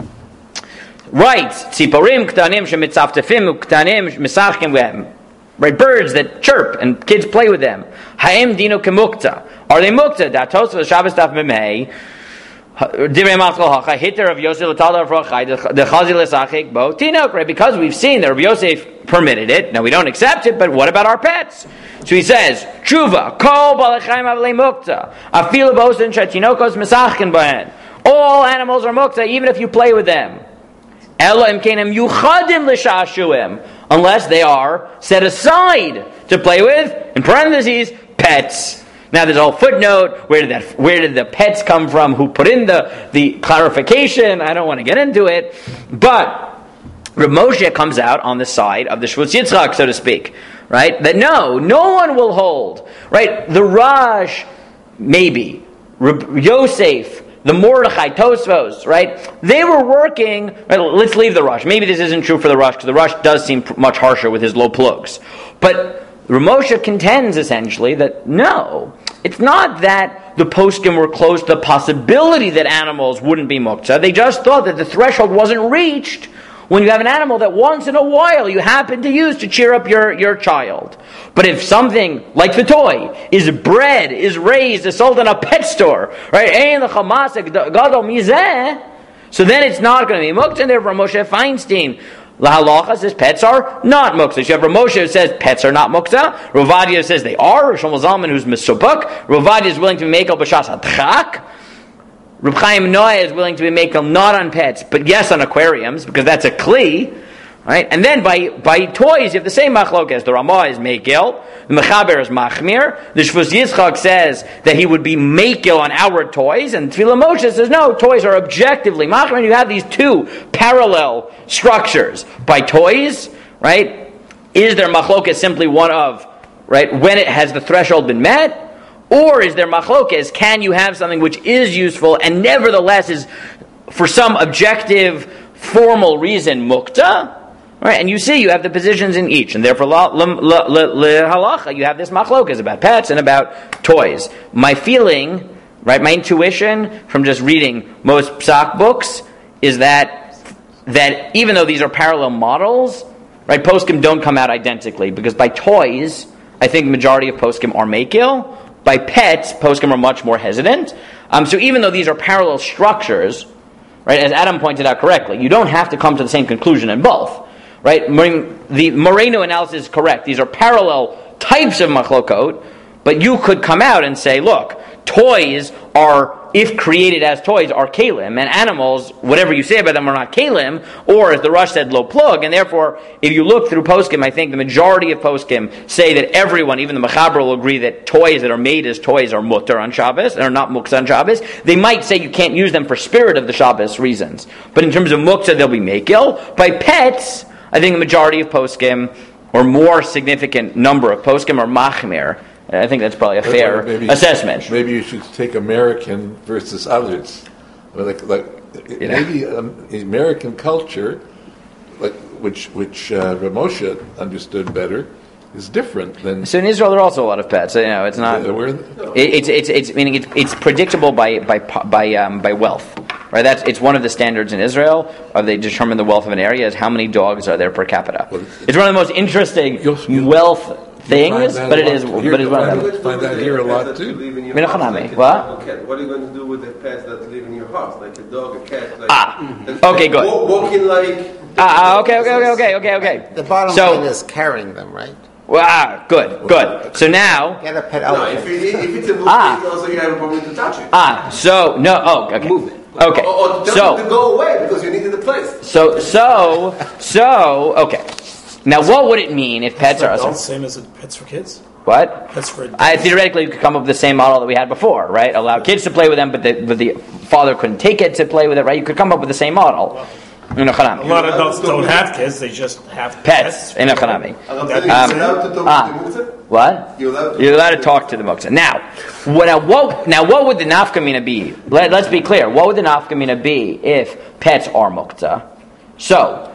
writes, Tziporim ktanim shemitzavtefim uktanim misachkim vehem. Right, birds that chirp and kids play with them. Ha'em dino kemukta. Are they mukta? Datos v'Shabbos daf memei. Divrei Matzal Hacha. Hitter of Yosef l'talda v'rochai. The chazi l'sachik bo tinok. Right, because we've seen that Rabbi Yosef permitted it. Now we don't accept it, but what about our pets? So he says, Tshuva kol balachayim avlei mukta. Afilu bosin shetinokos misachkin bahen. All animals are mukta, even if you play with them. Ela imkenim yuchadim l'shashuim. Unless they are set aside to play with, in parentheses, pets. Now there's a whole footnote, where did that, where did the pets come from, who put in the, the clarification, I don't want to get into it, but Rav Moshe comes out on the side of the Shvus Yitzchak, so to speak, right? That no, no one will hold, right? The Raj, maybe, Reb Yosef, the Mordechai, Tosfos, right? They were working, right, let's leave the Rush. Maybe this isn't true for the Rush, because the Rush does seem much harsher with his low plugs. But Ramosha contends, essentially, that no, it's not that the poskim were close to the possibility that animals wouldn't be muktzah. They just thought that the threshold wasn't reached when you have an animal that once in a while you happen to use to cheer up your, your child. But if something, like the toy, is bred, is raised, is sold in a pet store, right? So then it's not going to be muktzah, and therefore Moshe Feinstein, La halacha says pets are not muktzah. You have Rav Moshe who says pets are not muktzah. Rav Ovadia says they are. Rav Shlomo Zalman who's mesubak. Rav Ovadia is willing to be mekel b'shas hadchak. Reb Chaim Noah is willing to be mekel not on pets, but yes on aquariums, because that's a kli, right? And then by by toys, you have the same machlokas. The Ramah is mekel, the Mechaber is machmir. The Shvus Yitzchak says that he would be mekel on our toys, and Tefillah Moshe says no, toys are objectively machmir. And you have these two parallel structures. By toys, right? Is there machlokas simply one of, right, when it has the threshold been met? Or is there machlokas, can you have something which is useful and nevertheless is, for some objective, formal reason, mukta? Right? And you see, you have the positions in each. And therefore, la, la, la, la, la, halacha, you have this machlokas about pets and about toys. My feeling, right, my intuition from just reading most psak books is that, that even though these are parallel models, right, poskim don't come out identically. Because by toys, I think the majority of poskim are mekil. By pets, poskim are much more hesitant. Um, so even though these are parallel structures, right, as Adam pointed out correctly, you don't have to come to the same conclusion in both. Right? The Moreno analysis is correct. These are parallel types of machlokot, but you could come out and say, look, toys are, if created as toys, are kalim, and animals, whatever you say about them, are not kalim, or as the Rush said, low plug, and therefore, if you look through poskim, I think the majority of poskim say that everyone, even the Mechaber, will agree that toys that are made as toys are mutter on Shabbos, and are not muktzah on Shabbos. They might say you can't use them for spirit of the Shabbos reasons, but in terms of muktzah, they'll be mekil. By pets, I think the majority of poskim, or more significant number of poskim, are machmir. I think that's probably a fair maybe, assessment. Maybe you should take American versus others. Like, like you maybe um, American culture, like which which uh, Rav Moshe understood better, is different than. So in Israel, there are also a lot of pets. So, you know, it's not. Uh, where, it, it's it's it's meaning it's, it's predictable by by by um, by wealth, right? That's it's one of the standards in Israel. Of they determine the wealth of an area is how many dogs are there per capita. Well, it's one of the most interesting you'll, you'll, wealth. Things, but it is, but it's one of them. Find that here a lot too. What? What are you going to do with the pets that live in your house, like a dog, a cat? Like, ah, okay, good. Walking like. Ah, okay, okay, okay, okay, okay, okay. The bottom so, line is carrying them, right? Well, ah, good, good. So now, get a pet no, elephant. if, it, if it's a blue ah, thing, also you have a problem to touch it. Ah, so no, oh, okay, move it. Okay, or, or tell so them to go away because you needed the place. So, so, so, okay. Now, what would it mean if pets are the same as pets for kids? What? That's for I theoretically you could come up with the same model that we had before, right? Allow kids to play with them, but the, but the father couldn't take it to play with it, right? You could come up with the same model. A lot of adults don't have kids; they just have pets. pets. In a chanami. Um, ah, what? You're allowed to, You're allowed to talk to the muktzah. Now, what, now, what, now, what would the nafkamina be? Let, let's be clear. What would the nafkamina be if pets are muktzah? So,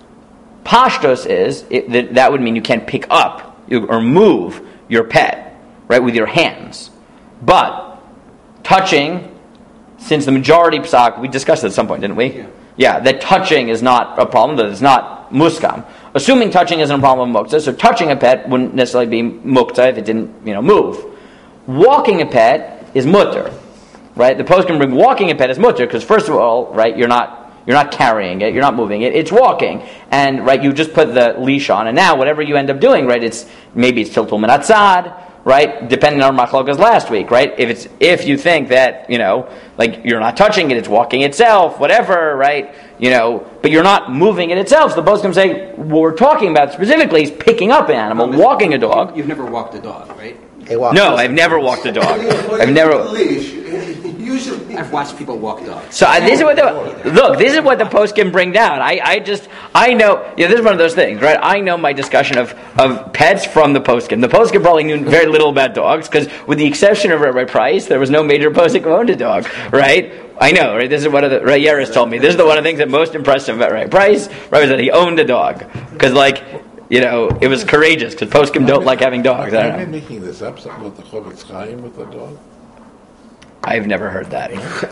pashtos is it, that, that would mean you can't pick up or move your pet, right, with your hands. But touching, since the majority psak, we discussed it at some point, didn't we? Yeah. Yeah, that touching is not a problem, that it's not muskam. Assuming touching isn't a problem with muktzah, so touching a pet wouldn't necessarily be muktzah if it didn't, you know, move. Walking a pet is mutter, right? The post can bring walking a pet as mutter because first of all, right, you're not you're not carrying it, you're not moving it, it's walking, and right, you just put the leash on, and now whatever you end up doing, right, it's maybe it's tiltul minatzad, right? Depending on our machlokas last week, right? If it's if you think that you know, like you're not touching it, it's walking itself, whatever, right? You know, but you're not moving it itself. So the post can say what we're talking about specifically is picking up an animal, No, walking a dog. You've never walked a dog, right? They walk No, I've never walked a dog. I've never. Usually, I've watched people walk dogs. So uh, this is what the look. This is what the post can bring down. I, I just I know. Yeah, this is one of those things, right? I know my discussion of, of pets from the postgame. The postgame probably knew very little about dogs because, with the exception of Rabbi Price, there was no major postgame who owned a dog, right? I know, right? This is one of the Ray Yeris told me. This is the one of the things that most impressed him about Rabbi Price, right? Was that he owned a dog because, like, you know, it was courageous because postgame don't like having dogs. I Am don't I know. making this up? Something about the Chovetz Chaim with the dog? I've never heard that.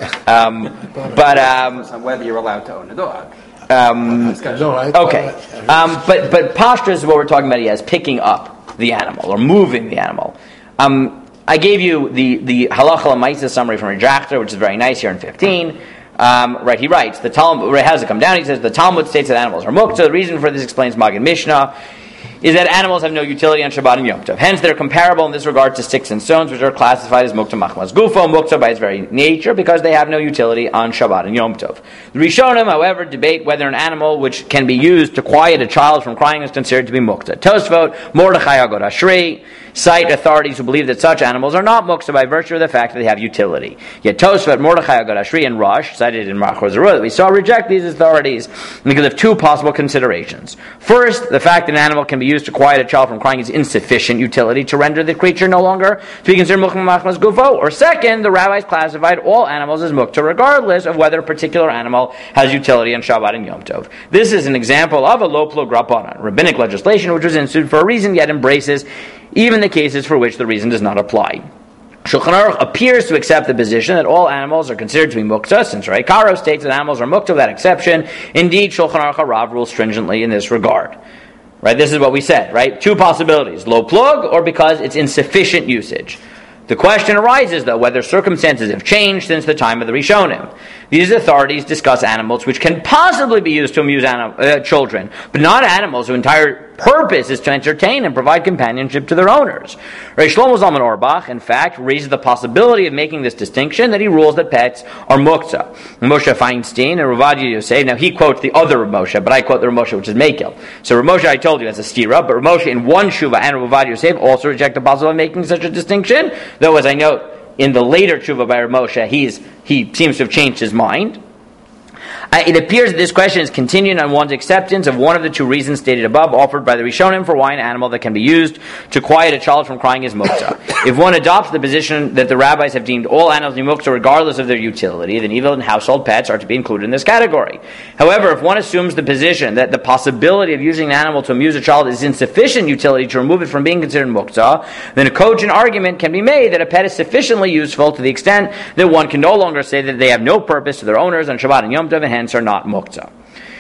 Um, but um, On whether you're allowed to own a dog. um, No, I Okay, um, but but posture is what we're talking about here as picking up the animal or moving the animal. Um, I gave you the the halacha l'maisa summary from Rejachter, which is very nice here in fifteen. Um, right, he writes the Talmud. Right, has it come down? He says the Talmud states that animals are muktzah. The reason for this, explains Maggid Mishnah, is that animals have no utility on Shabbat and Yom Tov. Hence, they're comparable in this regard to sticks and stones, which are classified as muktzah machmas gufo, muktzah by its very nature, because they have no utility on Shabbat and Yom Tov. The Rishonim, however, debate whether an animal which can be used to quiet a child from crying is considered to be muktzah. Tosfot, Mordechai Agod Ashri, cite authorities who believe that such animals are not muktzah by virtue of the fact that they have utility. Yet Tosfot, Mordechai Agod Ashri, and Rosh, cited in Machor Zerua, that we saw reject these authorities because of two possible considerations. First, the fact that an animal can be used to quiet a child from crying is insufficient utility to render the creature no longer to be considered muktzah machmas gufo. Or second, the rabbis classified all animals as muktzah regardless of whether a particular animal has utility on Shabbat and Yom Tov. This is an example of a lo plug rabbanan, rabbinic legislation which was instituted for a reason yet embraces even the cases for which the reason does not apply. Shulchan Aruch appears to accept the position that all animals are considered to be muktzah, since Ray Karo states that animals are muktzah without exception. Indeed, Shulchan Aruch Harav rules stringently in this regard. Right, this is what we said, right? Two possibilities, low plug or because it's insufficient usage. The question arises, though, whether circumstances have changed since the time of the Rishonim. These authorities discuss animals which can possibly be used to amuse anim- uh, children, but not animals whose entire purpose is to entertain and provide companionship to their owners. Reish Shlomo Zalman Auerbach, in fact, raises the possibility of making this distinction that he rules that pets are muktzah. Moshe Feinstein and Rav Ovadia Yosef, now he quotes the other Rav Moshe, but I quote the Rav Moshe which is Mekel. So Rav Moshe, I told you, that's a stira, but Rav Moshe in one Shuva and Rav Ovadia Yosef also reject the possibility of making such a distinction, though as I note, in the later tshuva by Rav Moshe, he's, he seems to have changed his mind. Uh, it appears that this question is continuing on one's acceptance of one of the two reasons stated above, offered by the Rishonim for why an animal that can be used to quiet a child from crying is muktzah. If one adopts the position that the rabbis have deemed all animals to be muktzah regardless of their utility, then even household pets are to be included in this category. However, if one assumes the position that the possibility of using an animal to amuse a child is insufficient utility to remove it from being considered muktzah, then a cogent argument can be made that a pet is sufficiently useful to the extent that one can no longer say that they have no purpose to their owners on Shabbat and Yom Tov, and hence are not muktzah.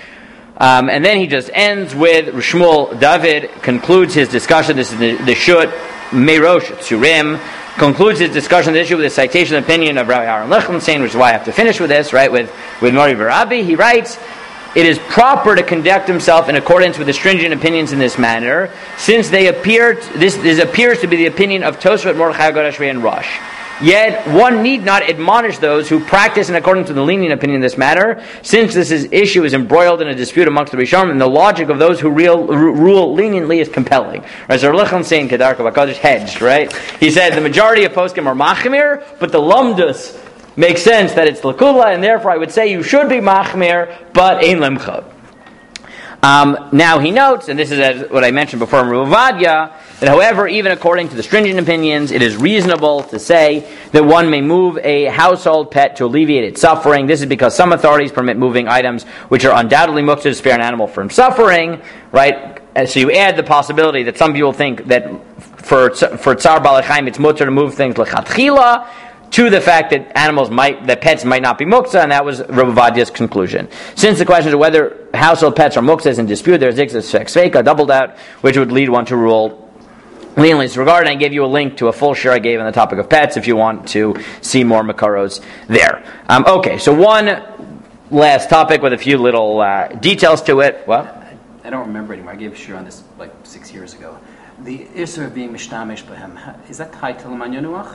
Um, and then he just ends with Shmuel David concludes his discussion. This is the, the Shut Meirosh Tzurim concludes his discussion of the issue with a citation of opinion of Rabbi Aaron Lichtenstein, which is why I have to finish with this, right? With with Mori Varabi, he writes, "It is proper to conduct himself in accordance with the stringent opinions in this manner, since they appear. To, this, this appears to be the opinion of Tosfot, Mordechai Agod Ashri, and Rosh. Yet one need not admonish those who practice in according to the lenient opinion in this matter, since this is, issue is embroiled in a dispute amongst the Rishonim, and the logic of those who real, r- rule leniently is compelling. Right? So Lechem saying Kedarka Bakadosh hedged, right? He said the majority of poskim are machmir, but the lumdus makes sense that it's lakula, and therefore I would say you should be machmir, but ein lemcha. Um, now he notes, and this is as what I mentioned before in Ruvadia, that however, even according to the stringent opinions, it is reasonable to say that one may move a household pet to alleviate its suffering. This is because some authorities permit moving items which are undoubtedly muktzah to spare an animal from suffering, right? And so you add the possibility that some people think that for for Tsar Balei Chaim it's mutter to move things lechatchila, to the fact that animals might, that pets might not be muktzah, and that was Rav Ovadia's conclusion. Since the question of whether household pets are muktzah is in dispute, there's a double doubt, which would lead one to rule leniently in this regard. And I gave you a link to a full share I gave on the topic of pets if you want to see more makaros there. Um, okay, so one last topic with a few little uh, details to it. What? I don't remember anymore. I gave a share on this like six years ago. The Isser of being mishtamish b'hem, is that tied to L'man Yanuach?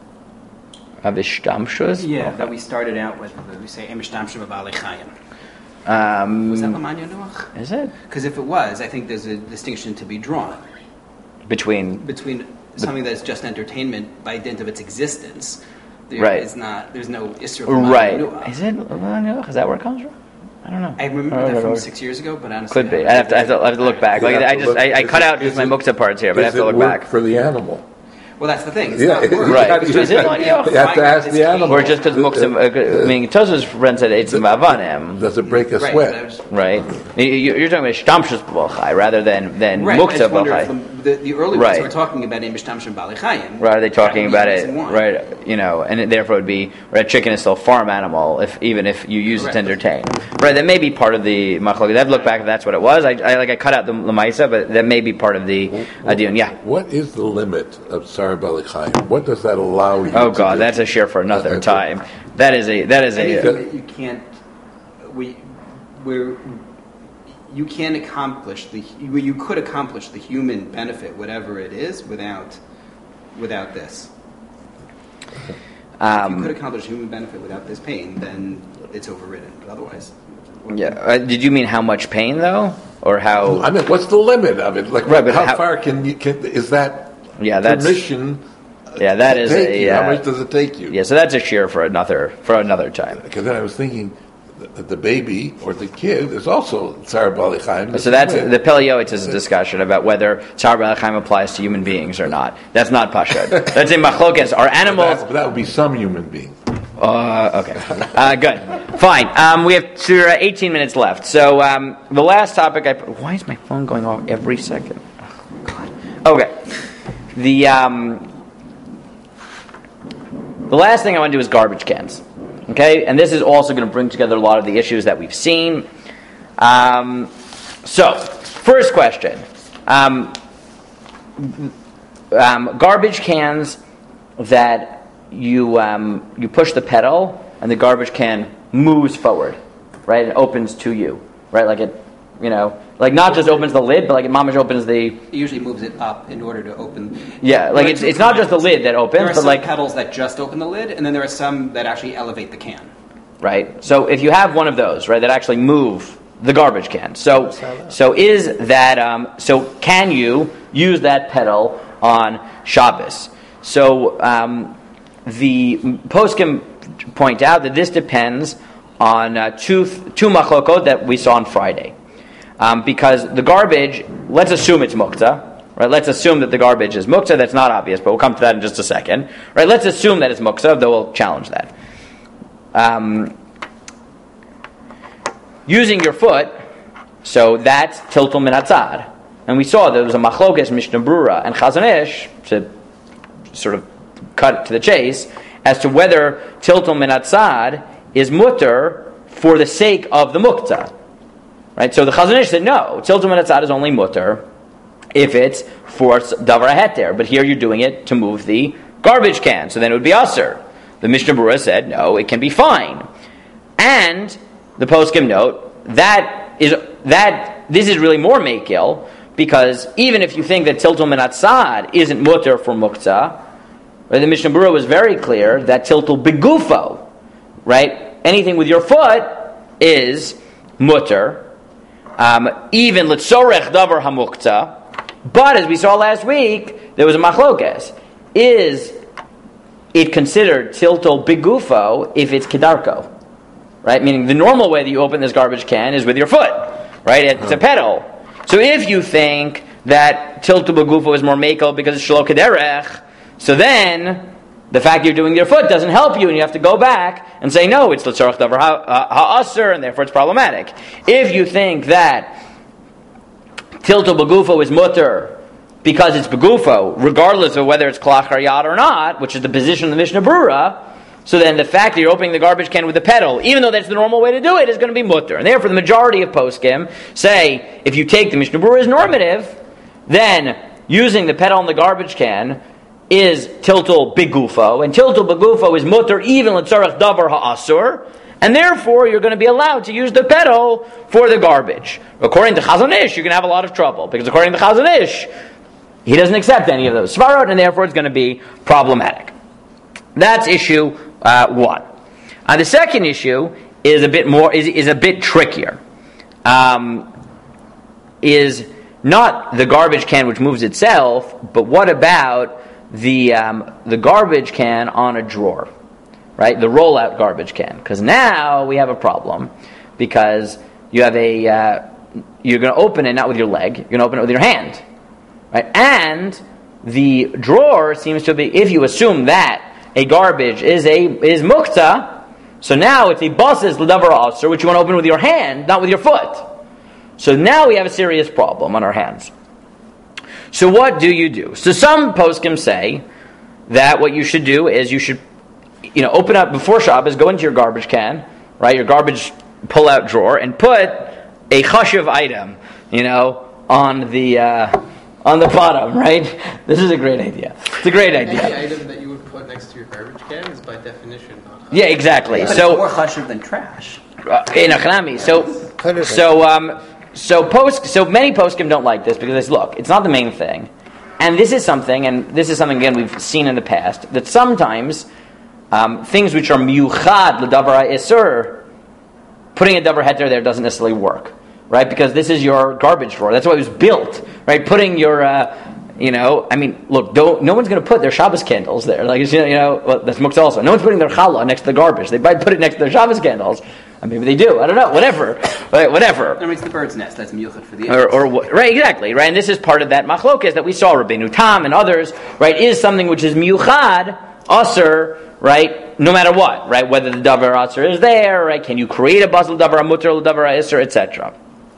Of the shtamshus? Yeah, Okay. that we started out with. We say Emishtamshu b'Balei Chayim. Um, Was that L'man Yanuach? is it? Because if it was, I think there's a distinction to be drawn Between... between something that's just entertainment by dint of its existence. There Right. is not. There's no Isser of L'man Right. Yanuach. Is it? Is that where it comes from? I don't know. I remember Oh, that right, from right. six years ago, but honestly, Could be. I have to, I have to, I have to look back. Like, You have I to just, look- I, I is cut it- out is just my it- muktzah parts here, but I have Does to it look work back. for the animal? Well, that's the thing. It's Yeah, not work. Right. You Is it on you? have to ask the animal. Or just because muktzah, uh, I mean, Tosa's friend said it's mavanim, Does it break a Right, sweat? but I was- right? You- you- You're talking about shtamshus b'chai rather than than Right, I muktzah just wonder if b'chai. the, the, the early Right. ones were talking about Emishtamshu b'Balei Chayim. Right? Are they talking That about would be it? reason why. Right? You know, and it, therefore it would be right. Chicken is still a farm animal, if even if you use it to Correct. entertain. Right? That may be part of the machlokes. I've looked back. If that's what it was. I, I like I cut out the lemaisa, but that may be part of the uh, deal. Yeah. What is the limit of Tsar Balei Chaim? What does that allow you Oh to God, do? that's a share for another That's time. That is a that is Anything a that you can't, we, we're, you can't accomplish the, you, you could accomplish the human benefit, whatever it is, without, without this. If you could um, accomplish human benefit without this pain, then it's overridden. But otherwise, yeah. Uh, did you mean how much pain though, or how? I mean, what's the limit of it? Like, Right, but how, how- far can you? Can, is that Yeah, that's permission? yeah. That to is take a you? How uh, much does it take you? yeah. So that's a share for another for another time. Because then I was thinking that the baby or the kid is also Tsar Balei Chaim. So that's the Peleoites is a discussion about whether Tzar Balei Chaim applies to human beings or not. That's not pashut. That's in machlokes. Are animals? That, that would be some human being. Uh, okay. Uh, good. Fine. Um, we have uh, eighteen minutes left. So um, the last topic. I why is my phone going off every second? Oh, God. Okay. The um, the last thing I want to do is garbage cans. Okay, and this is also going to bring together a lot of the issues that we've seen. Um, so, first question: um, um, garbage cans that you um, you push the pedal and the garbage can moves forward, right? It opens to you, right? Like it, you know, like not just opens the lid, but like it mamish opens the it usually moves it up in order to open. yeah, like There are it's two it's not just the kinds. lid that There opens, are but some like pedals that just open the lid, and then there are some that actually elevate the can. right? So if you have one of those, right, that actually move the garbage can. So so is that um, so can you use that pedal on Shabbos? So um, the poskim point out that this depends on uh, two two machlokot that we saw on Friday, um, because the garbage. Let's assume it's muktzah. Right, let's assume that the garbage is muktzah. That's not obvious, but we'll come to that in just a second. Right, let's assume that it's muktzah, though we'll challenge that. Um, using your foot, so that's tiltul min hatzad. And we saw there was a machlokes, Mishnah Brura, and Chazon Ish, to sort of cut to the chase, as to whether tiltul min hatzad is mutter for the sake of the muktzah. Right, so the Chazon Ish said, no, tiltul min hatzad is only mutter if it's for davar heter, but here you're doing it to move the garbage can, so then it would be aser. The Mishnah Brura said, no, it can be fine. And the poskim note that is that this is really more makil, because even if you think that tiltul min hatzad isn't mutter for muktzah, Right? The Mishnah Berurah was very clear that tiltul begufo, right? Anything with your foot is mutter, um, even litzorech davar hamukta. But as we saw last week, there was a machlokes. Is it considered tiltul begufo if it's kedarko? Right? Meaning the normal way that you open this garbage can is with your foot. Right? It's a pedal. So if you think that tiltul begufo is more makel because it's shelo kederech, so then the fact you're doing your foot doesn't help you, and you have to go back and say, no, it's l'tzorach davar ha'aser, and therefore it's problematic. If you think that tiltul begufo is mutter because it's begufo, regardless of whether it's klach haryad or not, which is the position of the Mishnah Berurah, so then the fact that you're opening the garbage can with the pedal, even though that's the normal way to do it, is going to be mutter. And therefore the majority of poskim say, if you take the Mishnah Berurah as normative, then using the pedal in the garbage can is tiltul begufo, and tiltul begufo is mutter even l'tzarech davar ha'asur, and therefore you're going to be allowed to use the pedal for the garbage. According to Chazon Ish, you're going to have a lot of trouble, because according to Chazon Ish, he doesn't accept any of those svarot, and therefore it's going to be problematic. That's issue uh, one. Uh, the second issue is a bit more is, is a bit trickier. Um, is not the garbage can which moves itself, but what about the um, the garbage can on a drawer, right? The rollout garbage can. Because now we have a problem, because you have a uh, you're going to open it not with your leg, you're going to open it with your hand, right? And the drawer seems to be, if you assume that a garbage is a is mukta, so now it's a basis l'davar aser, which you want to open with your hand, not with your foot. So now we have a serious problem on our hands. So what do you do? So some poskim say that what you should do is you should, you know, open up before Shabbos, go into your garbage can, right, your garbage pull-out drawer, and put a chashuv item, you know, on the uh, on the bottom, right? This is a great idea. It's a great idea. Any item that you would put next to your garbage can is by definition not chashuv. Yeah, exactly. But so it's more chashuv than trash. Uh, in Achanami. So, so, um, so post, so many poskim don't like this because they say, look, it's not the main thing, and this is something, and this is something again we've seen in the past, that sometimes um, things which are miyuchad l'davar ha'isur, putting a davar heter there doesn't necessarily work, right? Because this is your garbage drawer. That's why it was built, right? Putting your uh, You know, I mean, look, don't, no one's going to put their Shabbos candles there. Like, you know, well, that's muktzah also. No one's putting their challah next to the garbage. They might put it next to their Shabbos candles. Or maybe they do. I don't know. Whatever. Right, whatever. That makes the bird's nest. That's miyuchad for the or, or Right, exactly. Right, and this is part of that machlokes that we saw, Rabbeinu Tam and others, right, is something which is miyuchad, aser, right, no matter what, right, whether the davar aser is there, right, can you create a basel davar mutter, davar aser, et cetera.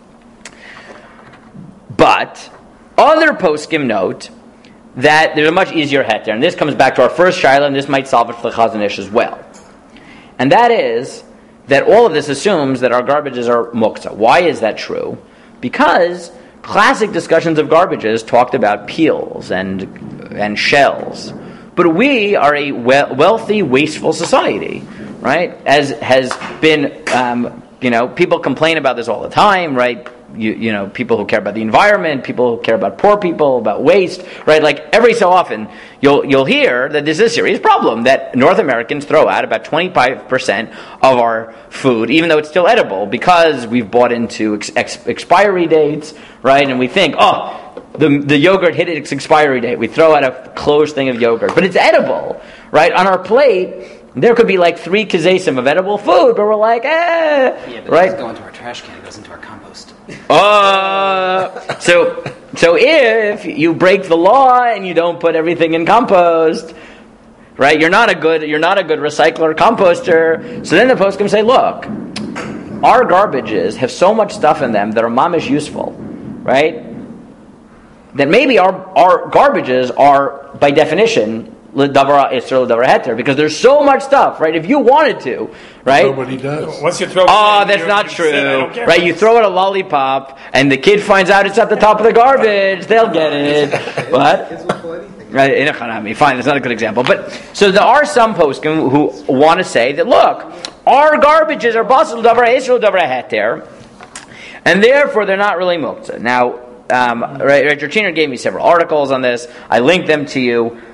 But other poskim note that there's a much easier heter, and this comes back to our first shaila, and this might solve it for the Chazon Ish as well. And that is that all of this assumes that our garbages are muktzah. Why is that true? Because classic discussions of garbages talked about peels and and shells, but we are a we- wealthy, wasteful society, right? As has been, um, you know, people complain about this all the time, right? You, you know, people who care about the environment, people who care about poor people, about waste, right? Like every so often, you'll you'll hear that this is a serious problem, that North Americans throw out about twenty-five percent of our food, even though it's still edible, because we've bought into ex- ex- expiry dates, right? And we think, oh, the the yogurt hit its expiry date. We throw out a closed thing of yogurt, but it's edible, right? On our plate, there could be like three kazesim of edible food, but we're like, eh, yeah, but right? it doesn't go into our trash can. It goes into our compost. Uh, so, so if you break the law and you don't put everything in compost, right? You're not a good, you're not a good recycler, composter. So then the poskim say, look, our garbages have so much stuff in them that are mamish useful, right? That maybe our our garbages are by definition l'davar iser l'davar heter, because there's so much stuff, right? If you wanted to, right? Nobody does. Once you throw, Oh, it, that's you- not you true, say, "I don't care." right? You throw it a lollipop, and the kid finds out it's at the top of the garbage. They'll get it. What? Kids will pull anything. Right? In a Hanami. Fine, that's not a good example. But so there are some poskim who want to say that look, our garbages are basel davar iser davar heter, and therefore they're not really muktzah. Now, um, right, right, Jorchiner gave me several articles on this. I linked them to you.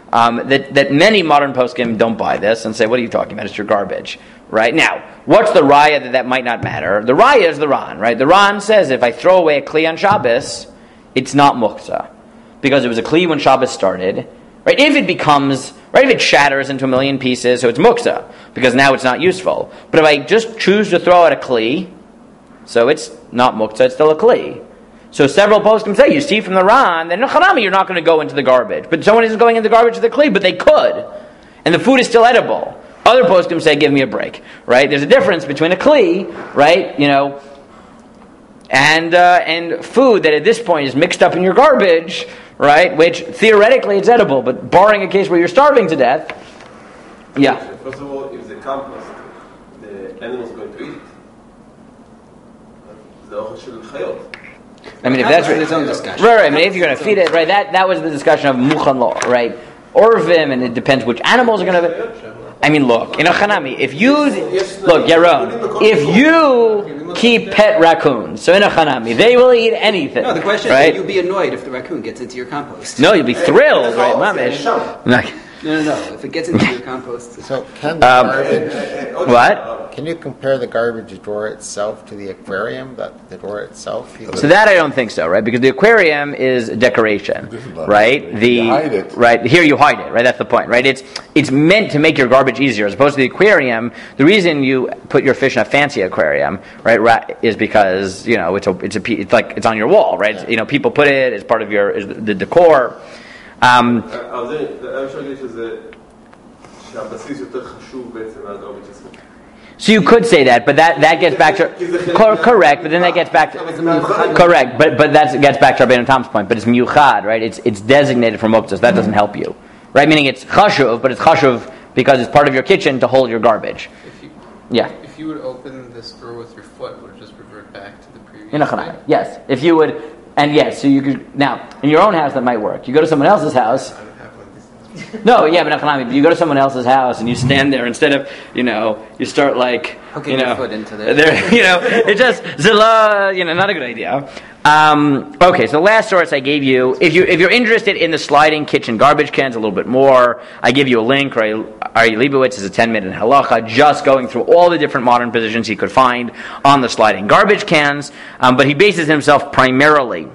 um, that, that many modern poskim don't buy this and say, what are you talking about? It's your garbage. Right? Now, what's the raya that that might not matter? The raya is the Ran, right? The Ran says if I throw away a kli on Shabbos, it's not muktzah. Because it was a kli when Shabbos started. Right? If it becomes, right, if it shatters into a million pieces, so it's muktzah, because now it's not useful. But if I just choose to throw out a kli, so it's not muktzah, it's still a kli. So several poskim say, you see from the Ran, that in a chanami you're not going to go into the garbage. But someone isn't going into the garbage of the kli, but they could. And the food is still edible. Other poskim say, give me a break. Right? There's a difference between a kli, right, you know, and uh, and food that at this point is mixed up in your garbage, right, which theoretically it's edible, but barring a case where you're starving to death, yeah. First of all, if the compost, the animal's going to eat it. The ochel shel chayot. I mean, if that's his own discussion. Right, right. I mean, if you're going to feed it, right, that, that was the discussion of muchan law, right? Orvim, and it depends which animals are going to. I mean, look, in a chanami, if you look, Yaron, if you keep pet raccoons, so in a chanami, they will eat anything. No, the question right? is, will you be annoyed if the raccoon gets into your compost? No, you'll be thrilled, right, mamish. Like, No, no, no. If it gets into your compost, So can the Um, garbage, what? can you compare the garbage drawer itself to the aquarium? That the drawer itself. You So that I don't think so, right? Because the aquarium is decoration, This is not right? decoration. The You hide it. right here you hide it, right? That's the point, right? It's it's meant to make your garbage easier, as opposed to the aquarium. The reason you put your fish in a fancy aquarium, right, right is because you know it's a it's a pe- it's like it's on your wall, right? Yeah. You know, people put it as part of your is the decor. Um, אבל זה, אפשר להגיד שזה, שהבסיס יותר חשוב בעצם מהגרביץ' עצמו. So you could say that, but that, that gets back to cor- correct. But then that gets back to correct. But but that gets back to Rabbeinu Tom's point. But it's miyuchad, right? It's it's designated for muktzah. That doesn't help you, right? Meaning it's chashuv, but it's chashuv because it's part of your kitchen to hold your garbage. If you, Yeah. if you would open this drawer with your foot, would it just revert back to the previous? In a way? chanai, yes. If you would, and yes, so you could now in your own house that might work. You go to someone else's house. I don't have one of these things. No, yeah, but not you go to someone else's house and you stand there instead of, you know, you start like, hooking you know, your foot into there. there, you know, it just zilla, you know, not a good idea. Um, okay, so the last source I gave you, if you if you're interested in the sliding kitchen garbage cans a little bit more, I give you a link. Right, Ari Leibowitz is a ten minute halacha, just going through all the different modern positions he could find on the sliding garbage cans. Um, but he bases himself primarily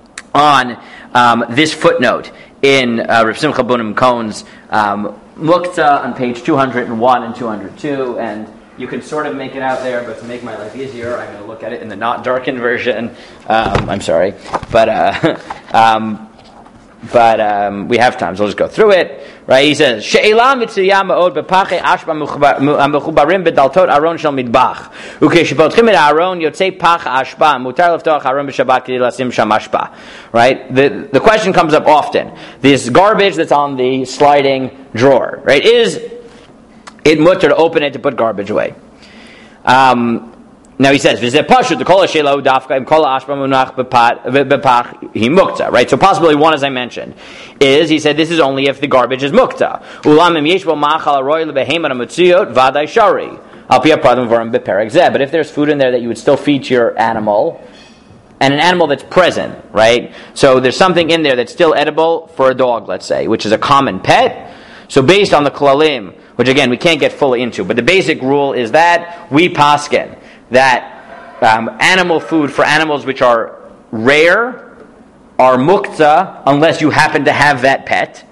on um, this footnote in uh, Rav Simcha Bunim Cohn's um, Muktzah on page two hundred one and two hundred two, and you can sort of make it out there, but to make my life easier, I'm going to look at it in the not darkened version. Um, I'm sorry, but uh, um, but um, we have time, so we'll just go through it. Right? He says, "She'ela mitzuyah ma'od bepache ashba mechubarim bedaltot aron shel midbach, ukeshipotchim et aron yotzei pach ashba mutar leftoach aron b'shabbat k'dei lasim sham ashba." Right? The the question comes up often. This garbage that's on the sliding drawer, right? Is it mutter to open it to put garbage away? Um, now he says, "V'zeh pashut to kol hashelo dafka im kol ha'ashba munach bepach hi mukta." Right. So possibly one, as I mentioned, is he said this is only if the garbage is mukta. Ulam im yesh bo ma'achal aroy lebehema hamutziot vaday shari al pi ha'pradam v'aram beperek zeh. But if there's food in there that you would still feed to your animal, and an animal that's present, right? So there's something in there that's still edible for a dog, let's say, which is a common pet. So based on the klalim, which again we can't get fully into, but the basic rule is that we paskin that um, animal food for animals which are rare are muktzah unless you happen to have that pet.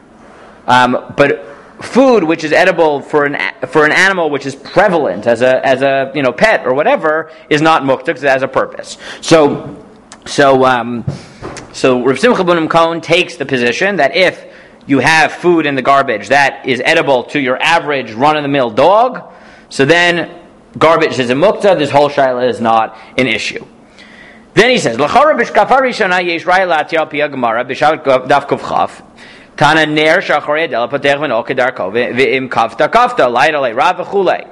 Um, but food which is edible for an for an animal which is prevalent as a as a you know pet or whatever is not muktzah because it has a purpose. So so um, so Rav Simcha Bunim Cohn takes the position that if you have food in the garbage that is edible to your average run-of-the-mill dog, so then garbage is a muktzah, this whole shaila is not an issue. Then he says, L'chara b'shkafa rishona yesh raya la'ati al pi ha'gemara b'shavat daf kuf chaf tana ner sha'acharei adela patech v'no kedarko v'im kafta kafta la'id alei rav v'chulei.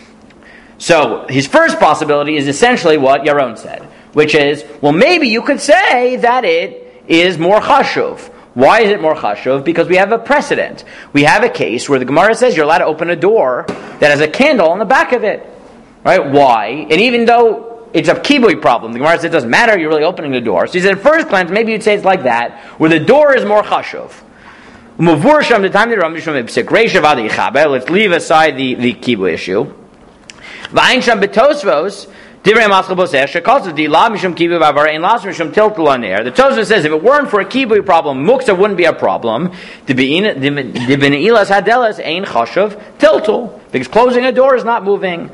So his first possibility is essentially what Yaron said, which is, well, maybe you could say that it is more chashuv. Why is it more chashuv? Because we have a precedent. We have a case where the Gemara says you're allowed to open a door that has a candle on the back of it. Right? Why? And even though it's a kibui problem, the Gemara says it doesn't matter, you're really opening the door. So he said at first glance, maybe you'd say it's like that, where the door is more chashuv. Umuvursham the time the Ramishum Ipsik Reisha Vadi Chabe. Let's leave aside the the kibbutz issue. Va'insham betosvos. The Tosfos says if it weren't for a kibbutz problem, muksa wouldn't be a problem. Because closing a door is not moving.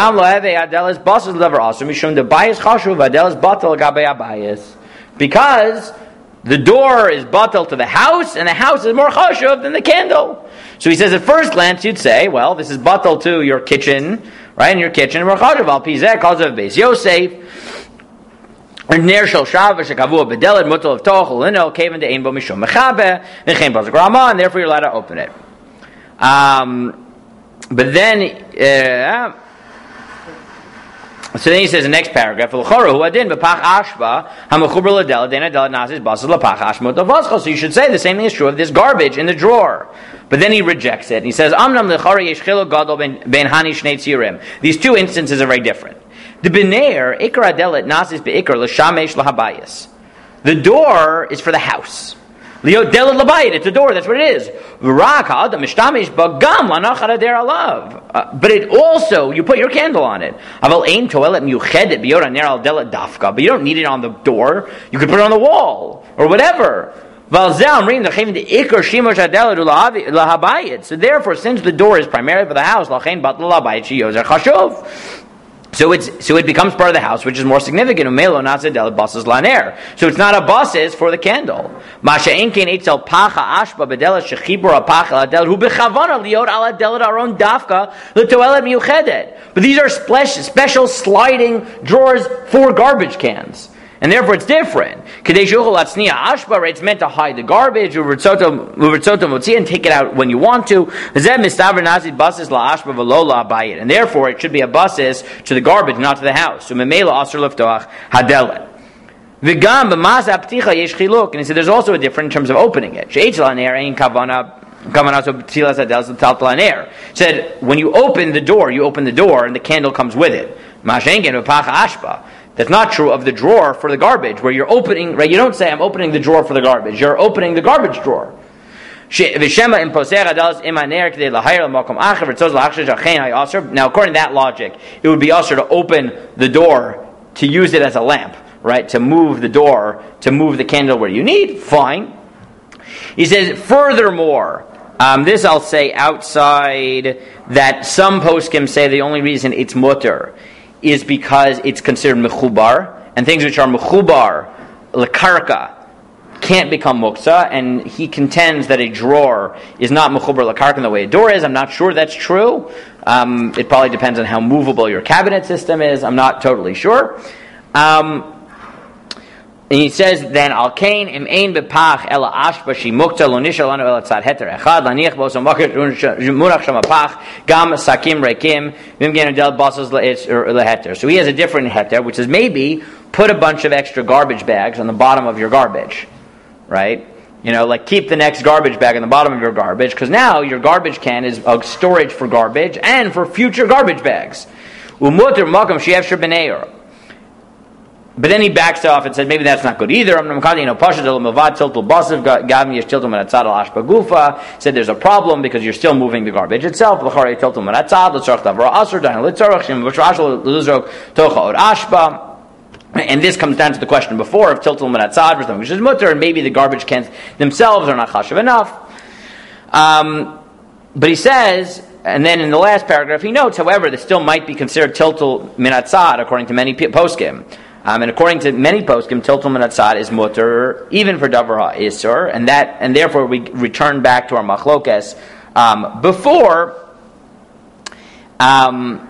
Because the door is batal to the house, and the house is more chashuv than the candle. So he says at first glance you'd say, well, this is batal to your kitchen, right? In your kitchen, more chashuv al pizeh calls of base Yosef. Ner shel shav shekavua bedeled mutal of tochel lino kaven de ein bo mishum mechabe v'chein bazik rama, and therefore you're allowed to open it. Um, but then. Uh, So then he says in the next paragraph, so you should say the same thing is true of this garbage in the drawer. But then he rejects it. And he says, these two instances are very different. The door is for the house. It's a door, that's what it is. Uh, but it also, you put your candle on it. But you don't need it on the door. You could put it on the wall, or whatever. So therefore, since the door is primarily for the house, So it's so it becomes part of the house, which is more significant. So it's not a basis for the candle. But these are special sliding drawers for garbage cans. And therefore it's different. It's meant to hide the garbage and take it out when you want to. And therefore it should be a basis to the garbage, not to the house. And he said there's also a difference in terms of opening it. Said when you open the door, you open the door and the candle comes with it. That's not true of the drawer for the garbage, where you're opening, right? You don't say, I'm opening the drawer for the garbage. You're opening the garbage drawer. Now, according to that logic, it would be also to open the door to use it as a lamp, right? To move the door, to move the candle where you need. Fine. He says, furthermore, um, this I'll say outside that some poskim say the only reason it's mutter is because it's considered mechubar, and things which are mechubar, lekarka, can't become muksa, and he contends that a drawer is not mechubar lekarka in the way a door is. I'm not sure that's true. Um, it probably depends on how movable your cabinet system is. I'm not totally sure. Um, and he says then al kain im ein bepach ela ashba shi mukta lo nishal lanu ela tzad heter echad laniach bo so makir munach sham apach gam sakim rekim vim gen del basas leitz or leheter. So he has a different heter, which is maybe put a bunch of extra garbage bags on the bottom of your garbage, right? You know, like keep the next garbage bag on the bottom of your garbage, because now your garbage can is a storage for garbage and for future garbage bags. Umuter makam she'ef shebeneir. But then he backs off and said, maybe that's not good either. Said there's a problem because you're still moving the garbage itself. And this comes down to the question before of tiltul meratzad, which is mutter, and maybe the garbage cans themselves are not chashuv enough. Um, but he says, and then in the last paragraph he notes, however, this still might be considered tiltul meratzad according to many poskim. Um, and according to many poskim, tiltul meratzad is mutter even for davar ha'isur, and that, and therefore we return back to our machlokes um, before. Um,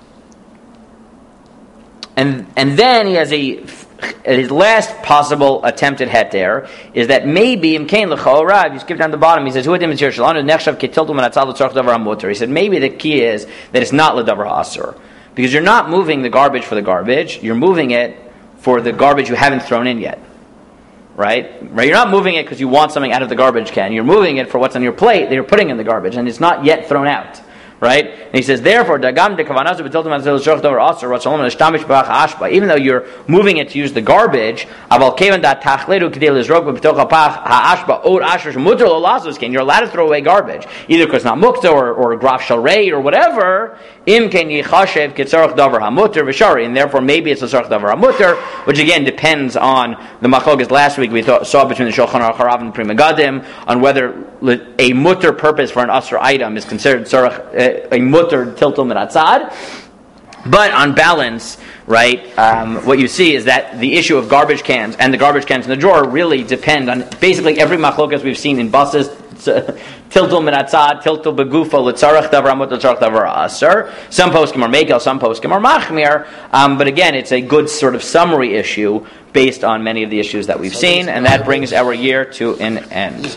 and and then he has a his last possible attempt at heter is that maybe imkain l'chora. If you skip down to the bottom, he says, "Hu edim tzir shalanu nechshav ketiltul meratzad l'tzorch davar ha'mutter." He said maybe the key is that it's not l'davar ha'asur, because you're not moving the garbage for the garbage; you're moving it for the garbage you haven't thrown in yet, right? Right? You're not moving it because you want something out of the garbage can. You're moving it for what's on your plate that you're putting in the garbage, and it's not yet thrown out, right? And he says, therefore, dagam de kavanazu b'tiltum atzil shorach davar aser ratzalom l'shtamish b'ach ashba. Even though you're moving it to use the garbage, aval kevan dat tachleru k'dei lizrok b'pitoch ha'pach ha'ashba od asher shemuter lo lasos ken. You're allowed to throw away garbage, either because it's not mukta or or graf shalrei or whatever. Im ken yichashev kitzarach davar hamuter v'shari, and therefore maybe it's a tzarach davar hamuter, which again depends on the machlokas last week we thought, saw between the Shulchan Aruch Harav and the Pri Megadim on whether a mutter purpose for an asr item is considered tzarach, uh, a mutter tiltul miratzad. But on balance, right, um, what you see is that the issue of garbage cans and the garbage cans in the drawer really depend on basically every machlokas we've seen in buses. Tiltul miratzad, tiltul begufo, l'tzarach davar amut, l'tzarach davar aser. Some poskim are mekel, some poskim are machmir. Um, but again, it's a good sort of summary issue based on many of the issues that we've seen, and that brings our year to an end.